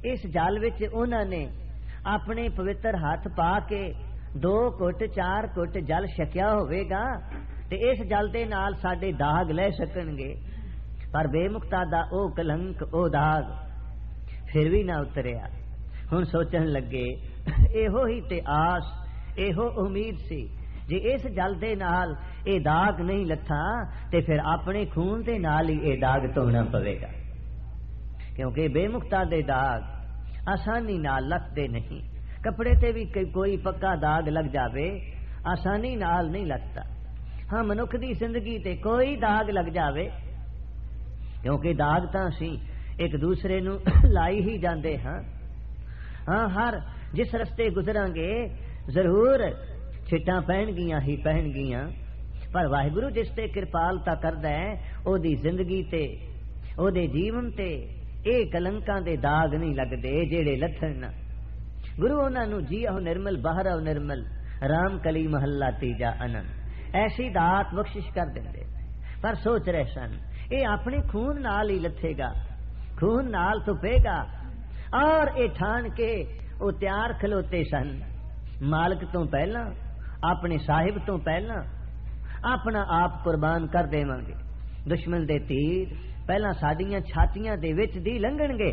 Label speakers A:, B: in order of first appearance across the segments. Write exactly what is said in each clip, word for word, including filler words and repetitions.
A: इस जल विच उन्हां ने अपने पवित्र हाथ पा के दो घुट चार घुट जल छकिया होवेगा ते इस जल दे नाल साडे दाग लै सकणगे, पर बेमुक्ता दा ओ कलंक ओ दाग फिर भी ना उतरिया। हुण सोचण लगे एहो ही ते आस एहो उम्मीद सी, जे इस जल दे नाल ए दाग नहीं लथा ते फिर अपने खून दे नाल ही ए दाग धोना पवेगा, क्योंकि बेमुक्ता दे दाग आसानी नाल लथदे नहीं। कपड़े ते भी कोई पक्का दाग लग जावे आसानी नाल नहीं लगता। हाँ, मनुख दी जिंदगी ते कोई दाग लग जावे, क्योंकि दाग तां असीं एक दूसरे नू लाई ही जांदे हाँ। हाँ, हर जिस रस्ते गुजरांगे जरूर छिट्टां पैणगियां ही पैणगियां, पर वाहिगुरु जिस ते किरपालता करदा है ओदी जिंदगी ते ओदे जीवन ते ए कलंकां दे दाग नहीं लगदे जेड़े लथण ना। गुरु उन्हां नू जी आओ निर्मल बाहर आओ निर्मल राम कली महला तीजा आनंद ऐसी दात बख्शिश कर देंदे, पर सोच रहे सन ये अपने खून नाल ही लथेगा, खून नाल तुपेगा। और ये ठान के वो तैयार खलोते सन, मालिक तो पहला अपने साहिब तो पहला अपना आप कुर्बान कर देवांगे। दुश्मन दे तीर पहला साडियां छातियां दे विच दी लंघणगे,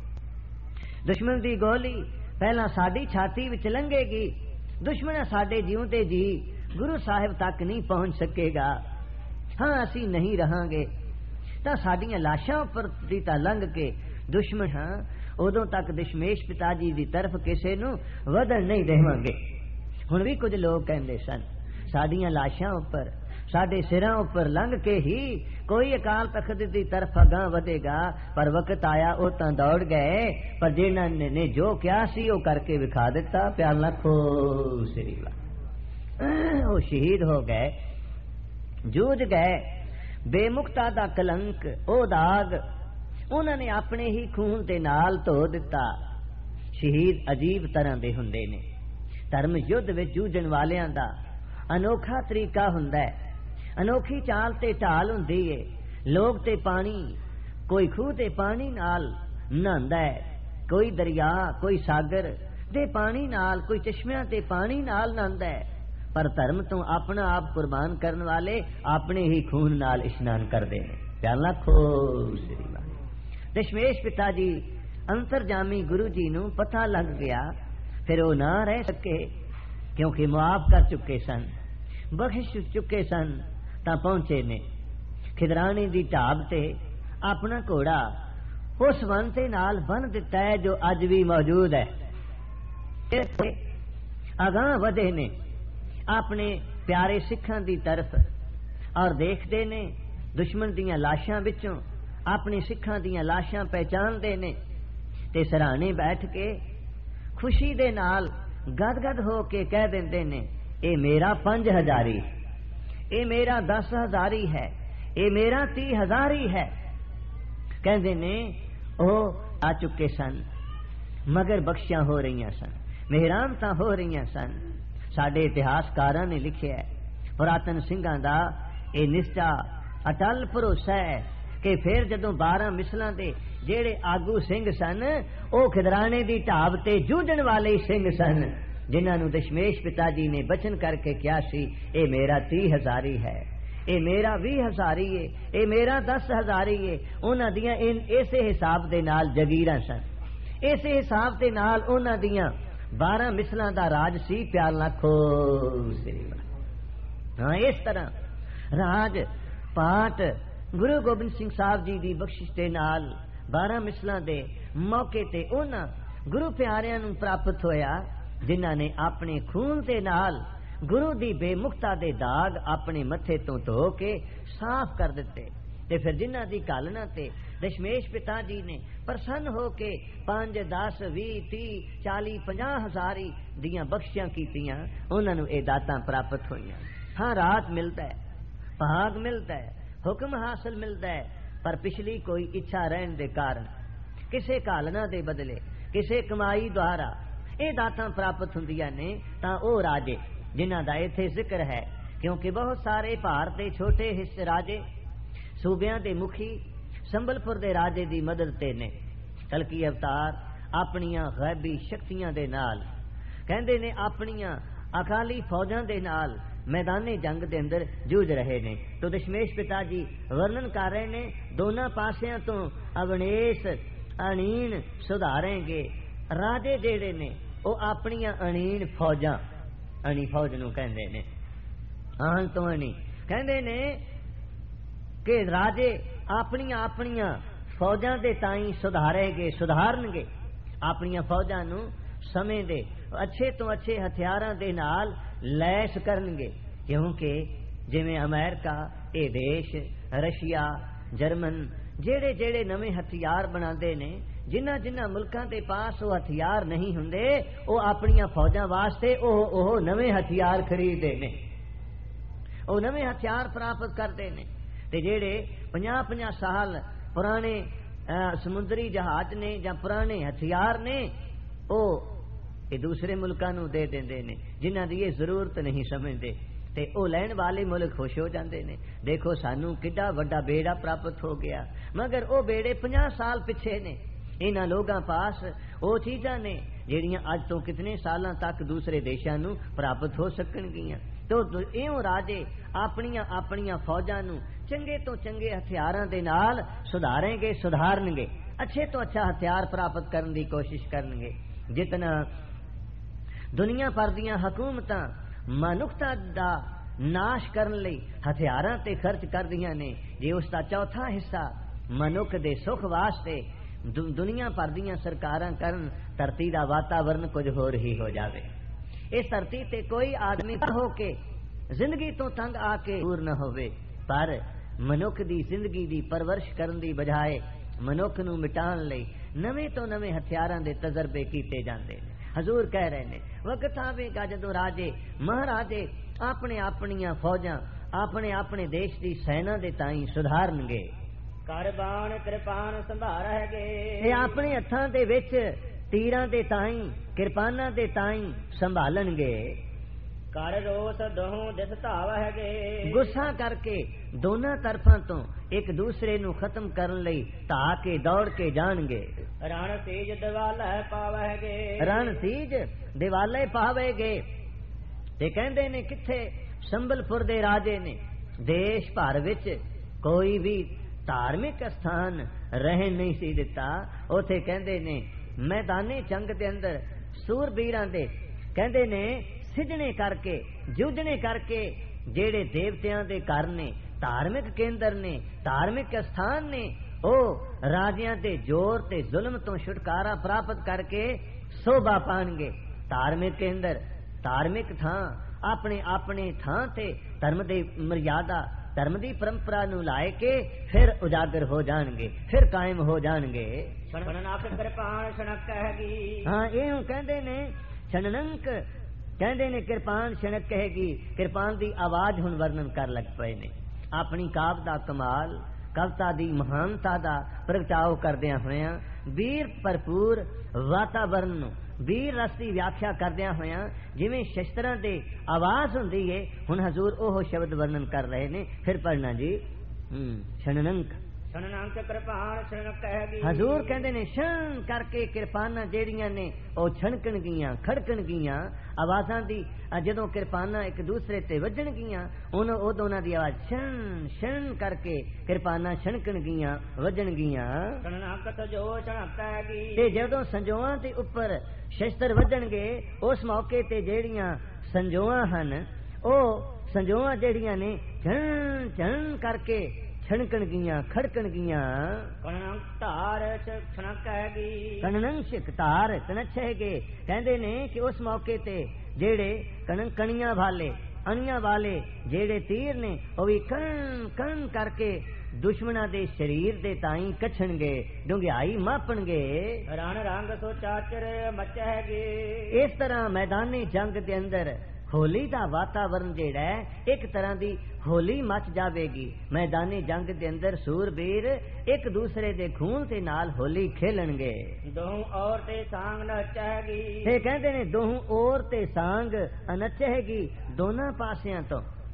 A: दुश्मन दी गोली पहला साडी छाती विच लंघेगी। दुश्मन साडे जीवते जी गुरु साहिब तक नहीं पहुंच सकेगा। हाँ, असी नहीं रहांगे तां साडियां लाशां उपर दी तां लंघ के दुश्मन हाँ उदों तक दशमेश पिता जी दी तरफ किसे नू वधण नहीं देवांगे। हुण भी कुछ लोग कहंदे सन साडियां लाशां उपर साडे सिरां उपर लंघ के ही कोई अकाल तख्त दी तरफ अगां वधेगा, पर वक्त आया वो तां दौड़ गए, पर जिन्हां ने जो क्या सी वो करके विखा दिता। प्यार लाखो श्री वाह, वो शहीद हो गए, जूझ गए। बेमुक्ता दा कलंक ओ दाग उन्होंने अपने ही खून दे नाल धो दिता। शहीद अजीब तरह दे हुंदे ने। धर्म युद्ध विच जूझण वालियां दा अनोखा तरीका हुंदा है, अनोखी चाल ते ढाल हुंदी है। लोग ते पानी, कोई खूह ते पानी नाल नहांदा है, कोई दरिया कोई सागर दे पानी नाल, कोई चश्मियां ते पानी नाल नहांदा है, पर धर्म तो अपना आप कुर्बान करने वाले अपने ही खून नाल इशनान करते हैं। प्यार लाखो श्री वाह। दशमेश पिता जी अंतरजामी गुरु जी नू पता लग गया, फिर वो ना रह सके, क्योंकि मुआफ कर चुके सन, बख्श चुके सन। तां पहुंचे ने खिदराने दी ढाब ते अपना घोड़ा उस वन ते नाल बन दिता है जो अज भी मौजूद है। अगां वधे ने अपने प्यारे सिखां दी तरफ, और देखते ने दुश्मन दियां लाशां विचों अपने सिखां दियां लाशां पहचानते ने, ते सराहने बैठ के खुशी दे नाल गदगद हो के कह देंदे ने, ए मेरा पंज हजारी, ए मेरा दस हजारी है, ए मेरा ती हजारी है। कहते ने ओ आ चुके सन, मगर बख्शियां हो रही सन, मेहरानतां हो रही सन। साडे इतिहासकारां ने लिखिया है, पुरातन सिंघां दा ए निश्चा अटल भरोसा है कि फिर जदों बारह मिसलां दे जेड़े आगू सिंह सन ओ खिदराने दी ढाब ते जूझण वाले सिंह सन, जिन्हां नूं दशमेश पिता जी ने बचन करके क्या सी, ए मेरा ती हजारी है, ए मेरा भी हजारी है, ए मेरा दस हजारी है। उन्हां दियां इसे हिसाब दे नाल जगीरां सन, इसे हिसाब दे नाल उन्हां दियां बारह मिसलां दा राज सी। प्यार लाखो श्री वाह। हाँ, इस तरह राज पाठ गुरु गोबिंद सिंह साहब जी दी बख्शिश दे नाल बारह मिसलां दे मौके ते उन्हां गुरु प्यारियां नूं प्राप्त होया, जिन्हां ने अपने खून दे नाल गुरु दी बेमुक्ता दे दाग अपने मथे तो धो के साफ कर दिते। ते फिर जिन्हां दी घालना ते दशमेश पिता जी ने प्रसन्न हो के पांच दस भी ती चाली पंजाह हजारी दियां बख्शियां कीतियां, उन्हां नूं ए दातां प्राप्त होईयां। हाँ, रात मिलता है, भाग मिलता है, हुक्म हासिल मिलता है, पर पिछली कोई इच्छा रहन दे कारण किसे घालना दे बदले किसे कमाई द्वारा ए दातां प्राप्त हुंदियां ने, तां ओ राजे जिन्हां दा इत्थे जिक्र है, क्योंकि बहुत सारे भारत दे छोटे हिस्से राजे सूबियां दे मुखी संबलपुर दे राजे दी मदद ते ने। कलकी अवतार ਆਪਣੀਆਂ ਗੈਬੀ ਸ਼ਕਤੀਆਂ ਦੇ ਨਾਲ, ਕਹਿੰਦੇ ਨੇ ਆਪਣੀਆਂ ਅਕਾਲੀ ਫੌਜਾਂ ਦੇ ਨਾਲ मैदाने जंग के अंदर जूझ रहे ने। तो दशमेश पिता जी वर्णन कर रहे ने दोनों पासियां तो अवनेश अणीन सुधारेंगे। राजे जेड़े ने वो अपनियां अणीन फौजां, अणी फौज नूं कहंदे ने, आन तो अणी कहंदे ने कि राजे अपनियां अपनियां फौजां दे ताईं सुधारेंगे, सुधारनगे अपनियां फौजां नूं समय दे अच्छे तो अच्छे हथियारां दे नाल लैस करनगे। क्योंकि जिवें अमेरिका, ये देश, रशिया, जर्मन जेड़े जेड़े नवे हथियार बनाते ने, जिन्हां जिन्हां मुल्कां दे पास वो हथियार नहीं हुंदे, वो अपनियां फौजां वास्ते ओह ओह नवे हथियार खरीदते ने, वो नवे हथियार प्राप्त करते ने। ते जेड़े पचास पचास साल पुराने समुद्री जहाज ने जां पुराने हथियार ने, वो ये दूसरे मुल्कां नूं दे देंदे ने जिन्हां दी ये जरूरत नहीं समझते, ते ओ लैण वाले मुल्क खुश हो जाते ने। देखो सानू किड्डा वड्डा बेड़ा प्राप्त हो गया, मगर ओ बेड़े पचास साल पिछे ने। इन्हां लोगां पास वो चीज़ां ने जिहड़ियां अज तो कितने सालां तक दूसरे देशां नूं प्राप्त हो सकणगियां। तो इउं राजे अपनियां अपनियां फौजां नूं चंगे तो चंगे हथियारां दे नाल सुधारेंगे, सुधारनगे, अच्छे तो अच्छा हथियार प्राप्त करने की कोशिश करनगे। जितना दुनिया भर दियां हुकूमतां मनुखता दा नाश करन लई हथियारां ते खर्च करदियां ने, जे उसका चौथा हिस्सा मनुख दे सुख वास्ते दु, दुनिया भर दियां सरकारां करन, धरती दा वातावरण कुछ होर ही हो जावे। इस धरती ते कोई आदमी हो के जिंदगी तो तंग आके दूर न होवे, पर मनुख दी जिंदगी दी परवरिश करन दी बजाए मनुख नूं मिटाण लई नवे तो नवे हथियारां दे तजर्बे कीते जांदे ने। हजूर कह रहे ने वक्त आवेगा जदों राजे महाराजे अपने अपनियां फौजां अपने अपने देश की सेना दे ताईं सुधारनगे।
B: करबान कृपान संभारहगे,
A: ये अपने हत्थां दे विच तीरां दे ताईं किरपानां दे ताईं संभालणगे।
B: कर रोस दोहों दिस धावहगे,
A: गुस्सा करके दोनों तरफां तो एक दूसरे नू खत्म करन लई धा के दौड़ के जाणगे।
B: रण सीज दिवाले पावहगे,
A: रण सीज दिवाले पावेगे। ते कहंदे ने किथे संबलपुर दे राजे ने देश भर विच कोई भी धार्मिक स्थान रहन नहीं सी दिता। उथे कहंदे ने मैदाने जंग दे अंदर सूरबीरां दे कहंदे ने सिजने करके जुझने करके जेड़े देवतियां दे घर ने, धार्मिक केंद्र ने, धार्मिक स्थान ने, ओ राजियां दे जोर ते जुल्म तो छुटकारा प्राप्त करके शोभा पाणगे। धार्मिक केंद्र, धार्मिक थां अपने अपने थां ते धर्म दी मर्यादा, धर्म दी परंपरा नूं लाए के फिर उजागर हो जाणगे, फिर कायम हो जाणगे।
B: छणनक कृपान छणक कहेगी,
A: हाँ इउं कहंदे ने छणनक कहंदे ने किरपान छणक कहेगी। किरपान दी आवाज हुण वर्णन कर लग पए ने, अपनी काव दा कमाल, कविता दी महानता दा प्रगटाव करदियां होयां वीर भरपूर वातावरण नूं वीर रस दी व्याख्या करदियां होयां जिवें शस्त्रां दे आवाज हुंदी है। हुण हजूर ओह शब्द वर्णन कर रहे ने, फिर पढ़ना जी। छणनक
B: छणनक कृपान छणक कहेगी,
A: हजूर कहंदे ने छण करके किरपानां जेड़ियां ने ओ छणकण गियां, खड़कण गियां। आवाजां दी जदों किरपानां एक दूसरे ते वजण गियां उन उदों उन्हां दी आवाज छण छण करके किरपानां छणकण गियां, वजण गियां।
B: छणनक तजो छणक कहेगी,
A: ते जदों संजोआं दे उपर शस्त्र वजणगे उस मौके ते जेड़ियां संजोआं हन ओ संजोआं जेड़ियां ने छण छण करके छणकण गियां, खड़कण गियां।
B: कणनक धार छणक कहेगी,
A: कणनक धार तनछेगे। कहंदे ने कि उस मौके ते जेड़े कण कणियां वाले अणियां वाले जेड़े तीर ने ओ भी कण कण करके दुश्मना दे शरीर दे ताईं कछणगे, डुंगियाई मापणगे।
B: रण रंग सो चाचर मचहगे,
A: इस तरह मैदानी जंग दे अंदर होली दा वातावरण जेड़ा है एक तरह दी होली मच जावेगी। मैदानी जंग दे अंदर सूरबीर एक दूसरे दे खून ते नाल होली खेलणगे।
B: दोहूं और ते सांग नचहगी,
A: ते कहंदे ने दोहूं और ते सांग नचहगी। दोनों पासियां तो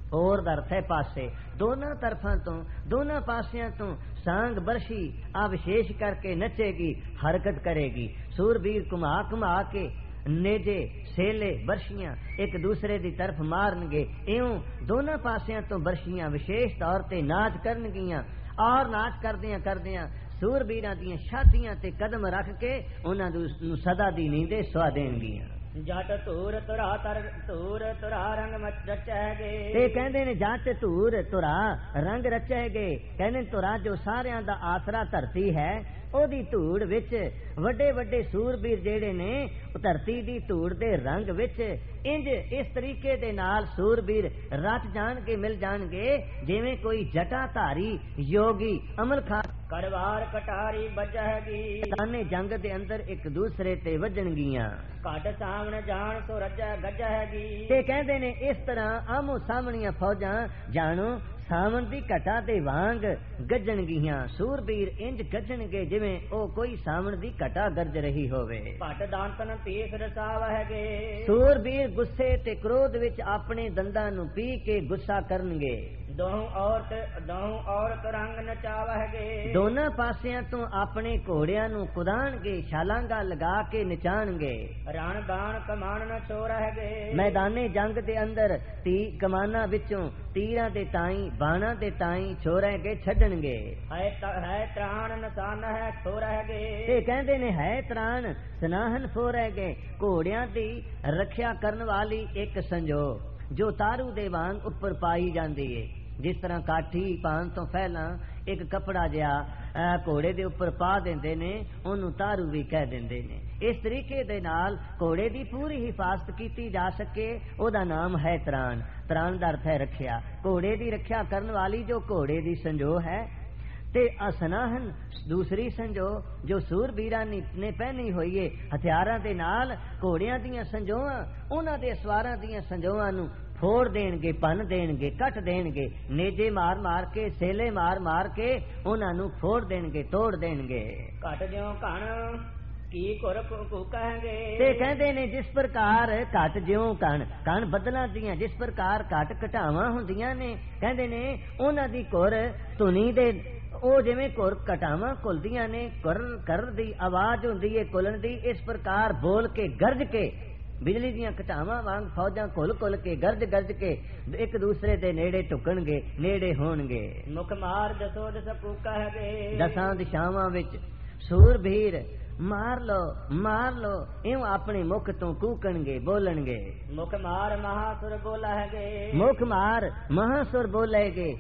A: और ਦਾ ਅਰਥ ਹੈ ਪਾਸੇ। ਦੋਨਾਂ ਤਰਫਾਂ ਤੋਂ ਦੋਨਾਂ ਪਾਸਿਆਂ ਤੋਂ ਸਾਂਗ ਬਰਸ਼ੀ ਆ ਵਿਸ਼ੇਸ਼ ਕਰਕੇ ਨੱਚੇਗੀ, ਹਰਕਤ ਕਰੇਗੀ। ਸੂਰਬੀਰ ਘੁਮਾ ਘੁਮਾ ਕੇ ਨੇਜੇ ਸੇਲੇ ਬਰਸ਼ੀਆਂ ਇੱਕ ਦੂਸਰੇ ਦੀ ਤਰਫ ਮਾਰਨਗੇ। ਇਉਂ ਦੋਨਾਂ ਪਾਸਿਆਂ ਤੋਂ ਬਰਸ਼ੀਆਂ ਵਿਸ਼ੇਸ਼ ਤੌਰ ਤੇ ਨਾਚ ਕਰਨਗੀਆਂ। ਔਰ ਨਾਚ ਕਰਦਿਆਂ ਕਰਦਿਆਂ ਸੂਰਬੀਰਾਂ ਦੀਆਂ ਛਾਤੀਆਂ ਤੇ ਕਦਮ ਰੱਖ ਕੇ ਉਹਨਾਂ ਨੂੰ ਸਦਾ ਦੀ ਨੀਂਦੇ ਸੁਆ ਦੇਣਗੀਆਂ।
B: ਜੱਟ ਧੂਰ ਤੁਰਾ ਤਰ ਧੂਰ ਤੁਰਾ ਰੰਗ ਮਚ ਰਚੈਗੇ।
A: ਤੇ ਕਹਿੰਦੇ ਨੇ ਜੱਟ ਧੂਰ ਤੁਰਾ ਰੰਗ ਰਚੈਗੇ। ਕਹਿੰਦੇ ਤੁਰਾ ਜੋ ਸਾਰਿਆਂ ਦਾ ਆਸਰਾ ਧਰਤੀ ਹੈ, ਉਹਦੀ ਧੂੜ ਵਿੱਚ ਵੱਡੇ ਵੱਡੇ ਸੂਰਬੀਰ ਜਿਹੜੇ ਨੇ ਧਰਤੀ ਦੀ ਧੂੜ ਦੇ ਰੰਗ ਵਿੱਚ ਇੰਜ ਇਸ ਤਰੀਕੇ ਦੇ ਨਾਲ ਸੂਰਬੀਰ ਰਚ ਜਾਣਗੇ, ਮਿਲ ਜਾਣਗੇ ਜਿਵੇਂ ਕੋਈ ਜਟਾਧਾਰੀ ਯੋਗੀ ਅਮਲ ਖਾਂ
B: ਕੜਵਾਰ ਕਟਾਰੀ ਵੱਜੈਗੀ।
A: ਤਾਨੇ ਜੰਗ ਦੇ ਅੰਦਰ ਇੱਕ ਦੂਸਰੇ ਤੇ ਵੱਜਣਗੀਆਂ।
B: ਘਟ ਸਾਹਮਣੇ ਜਾਣ ਸੋ ਰੱਜੈ ਗੱਜੈਗੀ।
A: ਤੇ ਕਹਿੰਦੇ ਨੇ ਇਸ ਤਰ੍ਹਾਂ ਆਮੋ ਸਾਹਮਣੀਆਂ ਫੌਜਾਂ ਜਾਣੋ ਸਾਵਣ ਦੀ ਘਟਾ ਦੇ ਵਾਂਗ ਗੱਜਣਗੀਆਂ। ਸੂਰਬੀਰ ਇੰਜ ਗੱਜਣਗੇ ਜਿਵੇਂ ਉਹ ਕੋਈ ਸਾਵਣ ਦੀ ਘਟਾ ਗਰਜ ਰਹੀ ਹੋਵੇ।
B: ਭਟ ਦਾਂਤਨ ਪੀਸ ਰਸਾਵਹਿਗੇ।
A: ਸੂਰਬੀਰ ਗੁੱਸੇ ਤੇ ਕ੍ਰੋਧ ਵਿੱਚ ਆਪਣੇ ਦੰਦਾਂ ਨੂੰ ਪੀ ਕੇ ਗੁੱਸਾ ਕਰਨਗੇ।
B: ਦੋਹੂ ਔਰਤ ਦੋਹੂ ਔਰਤ ਰੰਗ ਨਚਾਵਹਿਗੇ।
A: ਦੋਨਾਂ ਪਾਸਿਆਂ ਤੋਂ ਆਪਣੇ ਘੋੜਿਆਂ ਨੂੰ ਕੁਦਾਣਗੇ, ਛਾਲਾਂਗਾ ਲਗਾ ਕੇ ਨਚਾਣਗੇ।
B: ਰਣ ਬਾਣ ਕਮਾਨ ਨ ਛੋੜਹਿਗੇ।
A: ਮੈਦਾਨੇ ਜੰਗ ਦੇ ਅੰਦਰ ਤੀ ਕਮਾਨਾਂ ਵਿੱਚੋਂ ਤੀਰਾਂ ਦੇ ਤਾਈ ਬਾਣਾ ਦੇ ਤਾਈ ਛੋੜਹਿਗੇ ਛੱਡਣਗੇ।
B: ਹੈ ਹੈ ਤਰਾਣ ਨਸਾਨ ਹੈ ਛੋੜਹਿਗੇ।
A: ਤੇ ਕਹਿੰਦੇ ਨੇ ਹੈ ਤਰਾਣ ਸਨਾਹਨ ਫੋਰਹਿਗੇ। ਘੋੜਿਆਂ ਦੀ ਰੱਖਿਆ ਕਰਨ ਵਾਲੀ ਇੱਕ ਸੰਜੋ ਜੋ ਤਾਰੂ ਦੇ ਵਾਂਗ ਉੱਪਰ ਪਾਈ ਜਾਂਦੀ ਏ। ਜਿਸ ਤਰ੍ਹਾਂ ਕਾਠੀ ਪਾਉਣ ਤੋਂ ਪਹਿਲਾਂ ਇੱਕ ਕਪੜਾ ਜਿਹਾ ਘੋੜੇ ਦੇ ਉੱਪਰ ਪਾ ਦਿੰਦੇ ਨੇ, ਉਹਨੂੰ ਤਾਰੂ ਵੀ ਕਹਿ ਦਿੰਦੇ ਨੇ। ਇਸ ਤਰੀਕੇ ਦੇ ਨਾਲ ਘੋੜੇ ਦੀ ਪੂਰੀ ਹਿਫਾਜ਼ਤ ਕੀਤੀ ਜਾ ਸਕੇ, ਉਹਦਾ ਨਾਮ ਹੈ ਤਰਾਣ। ਤਰਾਣ ਦਾ ਅਰਥ ਹੈ ਰੱਖਿਆ। ਘੋੜੇ ਦੀ ਰੱਖਿਆ ਕਰਨ ਵਾਲੀ ਜੋ ਘੋੜੇ ਦੀ ਸੰਜੋ ਹੈ, ਤੇ ਅਸਨਾਹਨ ਦੂਸਰੀ ਸੰਜੋ ਜੋ ਸੂਰਬੀਰਾਂ ਨੇ ਪਹਿਨੀ ਹੋਈ ਏ ਹਥਿਆਰਾਂ ਦੇ ਨਾਲ। ਘੋੜਿਆਂ ਦੀਆਂ ਸੰਜੋਆਂ ਉਹਨਾਂ ਦੇ ਸਵਾਰਾਂ ਦੀਆਂ ਸੰਜੋਆਂ ਨੂੰ ਫੋੜ ਦੇਣਗੇ, ਭੰਨ ਦੇਣਗੇ, ਕੱਟ ਦੇਣਗੇ। ਨੇਜੇ ਮਾਰ ਮਾਰ ਕੇ ਸੇਲੇ ਮਾਰ ਮਾਰ ਕੇ ਉਹਨਾਂ ਨੂੰ ਫੋੜ ਦੇਣਗੇ, ਤੋੜ ਦੇਣਗੇ।
B: ਘਟ ਜਿਉ ਘਣ ਕੀ ਕੁਰ ਕਹਾਂਗੇ।
A: ਤੇ ਕਹਿੰਦੇ ਨੇ ਜਿਸ ਪ੍ਰਕਾਰ ਘਟ ਜਿਉ ਕਣ ਕਣ ਬਦਲਾਂ ਦੀਆਂ ਜਿਸ ਪ੍ਰਕਾਰ ਘਟ ਘਟਾਵਾਂ ਹੁੰਦੀਆਂ ਨੇ, ਕਹਿੰਦੇ ਨੇ ਉਹਨਾਂ ਦੀ ਕੁਰ ਧੁਨੀ ਦੇ ਉਹ ਜਿਵੇਂ ਘੁਰ ਘਟਾਵਾਂ ਘੁਲਦੀਆਂ ਨੇ, ਕੁਰ ਕਰ ਦੀ ਆਵਾਜ਼ ਹੁੰਦੀ ਏ ਕੁਲਣ ਦੀ। ਇਸ ਪ੍ਰਕਾਰ ਬੋਲ ਕੇ ਗਰਜ ਕੇ ਬਿਜਲੀ ਦੀਆਂ ਘਟਾਵਾਂ ਵਾਂਗ ਫੌਜਾਂ ਘੁਲ ਘੁਲ ਕੇ ਗਰਜ ਗਰਜ ਕੇ ਇੱਕ ਦੂਸਰੇ ਦੇ ਨੇੜੇ ਢੁਕਣਗੇ, ਨੇੜੇ ਹੋਣਗੇ।
B: ਮੁਖ ਮਾਰ ਦਸੋ ਦਸ ਕੂਕਾ ਹੈਗੇ।
A: ਦਸਾਂ ਦਿਸ਼ਾਵਾਂ ਵਿੱਚ ਸੂਰਬੀਰ ਮਾਰ ਲੋ ਮਾਰ ਲੋ ਇਉਂ ਆਪਣੇ ਮੁਖ ਤੋਂ ਕੂਕਣਗੇ, ਬੋਲਣਗੇ।
B: ਮੁਖ ਮਾਰ ਮਹਾਸੁਰ ਬੋਲਾ ਹੈਗੇ।
A: ਮੁਖ ਮਾਰ ਮਹਾਸੁਰ ਬੋਲੇਗੇ।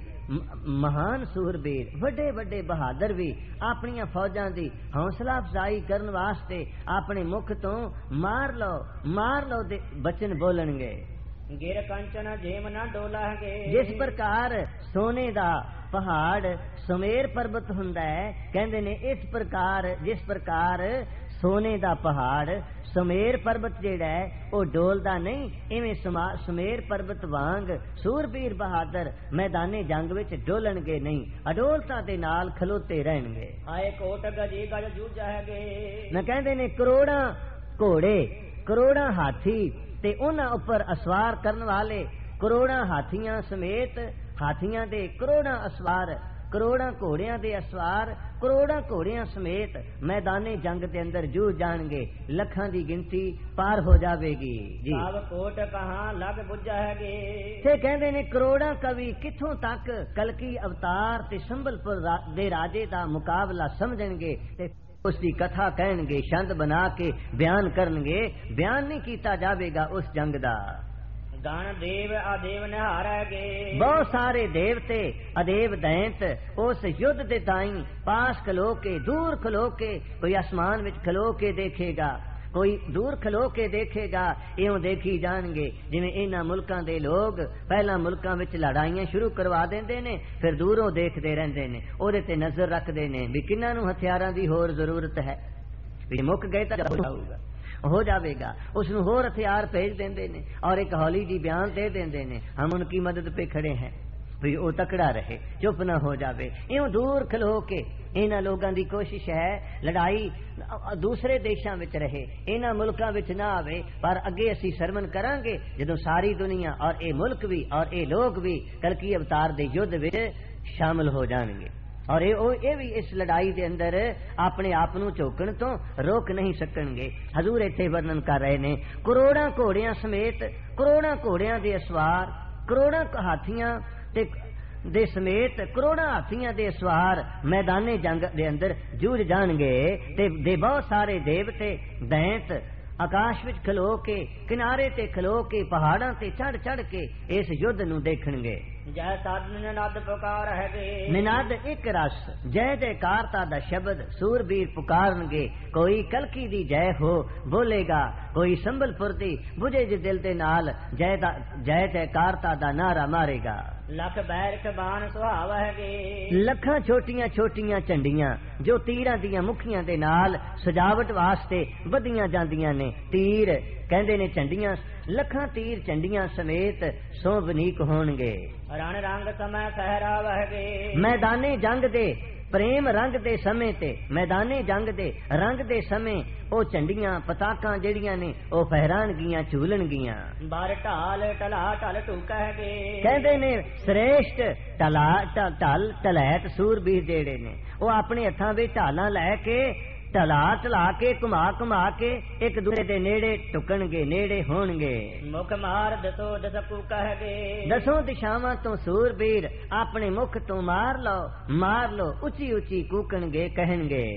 A: ਮਹਾਨ ਸੂਰਬੀਰ ਵੱਡੇ ਵੱਡੇ ਬਹਾਦਰ ਵੀ ਆਪਣੀਆਂ ਫੌਜਾਂ ਦੀ ਹੌਸਲਾ ਅਫਜ਼ਾਈ ਕਰਨ ਵਾਸਤੇ ਆਪਣੇ ਮੁਖ ਤੋਂ ਮਾਰ ਲੋ ਮਾਰ ਲੋ ਦੇ ਬਚਨ ਬੋਲਣਗੇ।
B: ਗਿਰ ਕੰਚਨ ਜੇਮ ਨਾ ਡੋਲਾਂਗੇ।
A: ਜਿਸ ਪ੍ਰਕਾਰ ਸੋਨੇ ਦਾ ਪਹਾੜ ਸੁਮੇਰ ਪਰਬਤ ਹੁੰਦਾ ਹੈ, ਕਹਿੰਦੇ ਨੇ ਇਸ ਪ੍ਰਕਾਰ ਜਿਸ ਪ੍ਰਕਾਰ ਸੋਨੇ ਦਾ ਪਹਾੜ ਸੁਮੇਰ ਪਰਬਤ ਜਿਹੜਾ ਹੈ ਉਹ ਡੋਲਦਾ ਨਹੀਂ, ਇਵੇਂ ਸੁਮੇਰ ਪਰਬਤ ਵਾਂਗ ਸੂਰਬੀਰ ਬਹਾਦਰ ਮੈਦਾਨੇ ਜੰਗ ਵਿੱਚ ਡੋਲਣਗੇ ਨਹੀਂ, ਅਡੋਲਤਾ ਦੇ ਨਾਲ ਖਲੋਤੇ ਰਹਿਣਗੇ।
B: ਆਏ ਕੋਟ ਗਜੀ ਗਜ ਜੂਝਾਂਗੇ।
A: ਨਾ ਕਹਿੰਦੇ ਨੇ ਕਰੋੜਾਂ ਘੋੜੇ ਕਰੋੜਾਂ ਹਾਥੀ ਤੇ ਉਹਨਾਂ ਉੱਪਰ ਅਸਵਾਰ ਕਰਨ ਵਾਲੇ ਕਰੋੜਾਂ ਹਾਥੀਆਂ ਸਮੇਤ ਹਾਥੀਆਂ ਦੇ ਕਰੋੜਾਂ ਅਸਵਾਰ ਕਰੋੜਾਂ ਘੋੜਿਆਂ ਦੇ ਅਸਵਾਰ ਕਰੋੜਾਂ ਘੋੜਿਆਂ ਸਮੇਤ ਮੈਦਾਨੇ ਜੰਗ ਦੇ ਅੰਦਰ ਜੂਝ ਜਾਣਗੇ। ਲੱਖਾਂ ਦੀ ਗਿਣਤੀ ਪਾਰ ਹੋ ਜਾਵੇਗੀ ਜੀ।
B: ਸਭ ਕੋਟ ਕਹਾਂ ਲੱਗ ਬੁੱਝਾਂਗੇ।
A: ਤੇ ਕਹਿੰਦੇ ਨੇ ਕਰੋੜਾਂ ਕਵੀ ਕਿੱਥੋਂ ਤੱਕ ਕਲਕੀ ਅਵਤਾਰ ਤੇ ਸੰਬਲਪੁਰ ਦੇ ਰਾਜੇ ਦਾ ਮੁਕਾਬਲਾ ਸਮਝਣਗੇ ਤੇ ਉਸ ਦੀ ਕਥਾ ਕਹਿਣਗੇ, ਛੰਦ ਬਣਾ ਕੇ ਬਿਆਨ ਕਰਨਗੇ। ਬਿਆਨ ਨਹੀਂ ਕੀਤਾ ਜਾਵੇਗਾ ਉਸ ਜੰਗ ਦਾ।
B: ਗਣ ਦੇਵ ਆਦੇਵ ਨਿਹਾਰਗੇ।
A: ਬਹੁਤ ਸਾਰੇ ਦੇਵਤੇ ਅਦੇਵ ਦੈਂਤ ਉਸ ਯੁੱਧ ਦੇ ਤਾਈਂ ਪਾਸ ਖਲੋ ਕੇ ਦੂਰ ਖਲੋ ਕੇ, ਕੋਈ ਅਸਮਾਨ ਵਿੱਚ ਖਲੋ ਕੇ ਦੇਖੇਗਾ, ਕੋਈ ਦੂਰ ਖਲੋ ਕੇ ਦੇਖੇਗਾ। ਇਉਂ ਦੇਖੀ ਜਾਣਗੇ ਜਿਵੇਂ ਇਹਨਾਂ ਮੁਲਕਾਂ ਦੇ ਲੋਕ ਪਹਿਲਾਂ ਮੁਲਕਾਂ ਵਿੱਚ ਲੜਾਈਆਂ ਸ਼ੁਰੂ ਕਰਵਾ ਦਿੰਦੇ ਨੇ, ਫਿਰ ਦੂਰੋਂ ਦੇਖਦੇ ਰਹਿੰਦੇ ਨੇ, ਉਹਦੇ ਤੇ ਨਜ਼ਰ ਰੱਖਦੇ ਨੇ ਵੀ ਕਿੰਨਾਂ ਨੂੰ ਹਥਿਆਰਾਂ ਦੀ ਹੋਰ ਜ਼ਰੂਰਤ ਹੈ, ਵੀ ਮੁੱਕ ਗਏ ਤਾਂ ਜਾਊਗਾ ਹੋ ਜਾਵੇਗਾ। ਉਸ ਨੂੰ ਹੋਰ ਹਥਿਆਰ ਭੇਜ ਦਿੰਦੇ ਨੇ ਔਰ ਇੱਕ ਹੌਲੀ ਜੀ ਬਿਆਨ ਦੇ ਦਿੰਦੇ ਨੇ, ਹਮ ਉਨਕੀ ਮਦਦ पे खड़े हैं। भी वो तकड़ा रहे, चुप ना हो जावे। इउं दूर खलो के इन्हां लोगां दी कोशिश है लड़ाई दूसरे देशां विच रहे, इन्हां मुल्कां विच ना आवे, पर अगे असी सरमन करांगे जदों सारी दुनिया और ये मुल्क भी और ये लोग भी कलकी अवतार दे युद्ध विच शामिल हो जाणगे। और ये भी इस लड़ाई दे अंदर अपने आप नूं झोकण तो रोक नहीं सकणगे। हजूर इत्थे वर्णन कर रहे ने करोड़ां घोड़ियां समेत, करोड़ां घोड़ियां दे सवार, करोड़ां हाथियां ते दे समेत करोड़ां हाथियां दे सवार मैदाने जंग दे अंदर जूझ जाणगे ते दे बहुत सारे देवते दैंत आकाश विच खलो के किनारे ते खलो के पहाड़ां ते चढ़ चढ़ के इस युद्ध नूं देखणगे।
B: जय साध निनाद पुकार है
A: निनाद एक रस जय जयकारता दा शब्द सूरबीर पुकारनगे। कोई कलकी दी जय हो बोलेगा, कोई संबलपुर दी बुझे जे दिल दे नाल जय दा जय जयकारता दा नारा मारेगा।
B: लख बैरख बाण सुहाव है
A: लखां छोटियां छोटियां झंडियां जो तीरां दियां मुखियां दे नाल सजावट वास्ते बदियां जांदियां ने। तीर कहंदे ने झंडियां, लखां तीर झंडियां समेत सोभनीक होणगे।
B: रण रंग समय सहराव है
A: मैदाने जंग दे प्रेम रंग दे समय ते मैदाने जंग दे रंग दे समय ओ झंडियां पताकां जड़ियां ने ओ फहरान गियां झूलन गियां।
B: बार ढाल टला टल टूका है
A: कहंदे ने श्रेष्ठ टला टल टलैत सूरबीर जेड़े ने ओ अपने हत्थां विच ढालां लै के टला टला के घुमा घुमा के एक दूसरे दे नेड़े टुकणगे, नेड़े होणगे।
B: मुख मार दसो दस कूका है
A: दसों दिशावां तो सूरबीर अपने मुख तो मार लो मार लो उची उची कूकणगे कहणगे।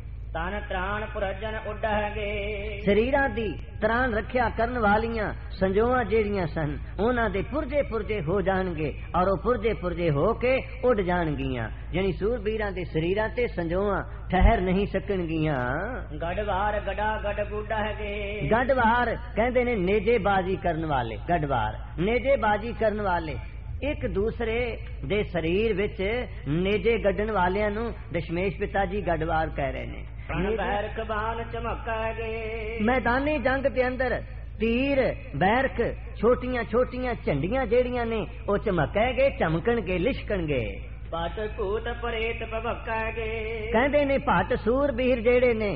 B: तन त्राण पुरजन उड है
A: शरीरां दी त्राण रखिया करन वालियां संजोआं जेड़ियां सन उन्हां दे पुरजे पुरजे हो जाणगे और ओ पुरजे पुरजे हो के उड़ जाणगियां। यानी सूरबीरां दे शरीरां ते संजोआं ठहर नहीं सकणगियां।
B: गढ़वार गड़ा गढ़ गुड्डा है
A: गढ़वार कहंदे ने नेजे बाजी करन वाले, गढ़वार नेजे बाजी करन वाले एक दूसरे दे शरीर विच नेजे गड्ढण वालियां नूं दशमेश पिता जी गढ़वार कह रहे ने।
B: बैरख बाण चमका गए
A: मैदानी जंग के अंदर तीर बैरख छोटियां छोटियां झंडियां जेड़ियां ने ओ चमकैगे, चमकणगे, लिशकणगे।
B: पट भूत प्रेत भभकागे
A: कहंदे ने भट सूरबीर जेड़े ने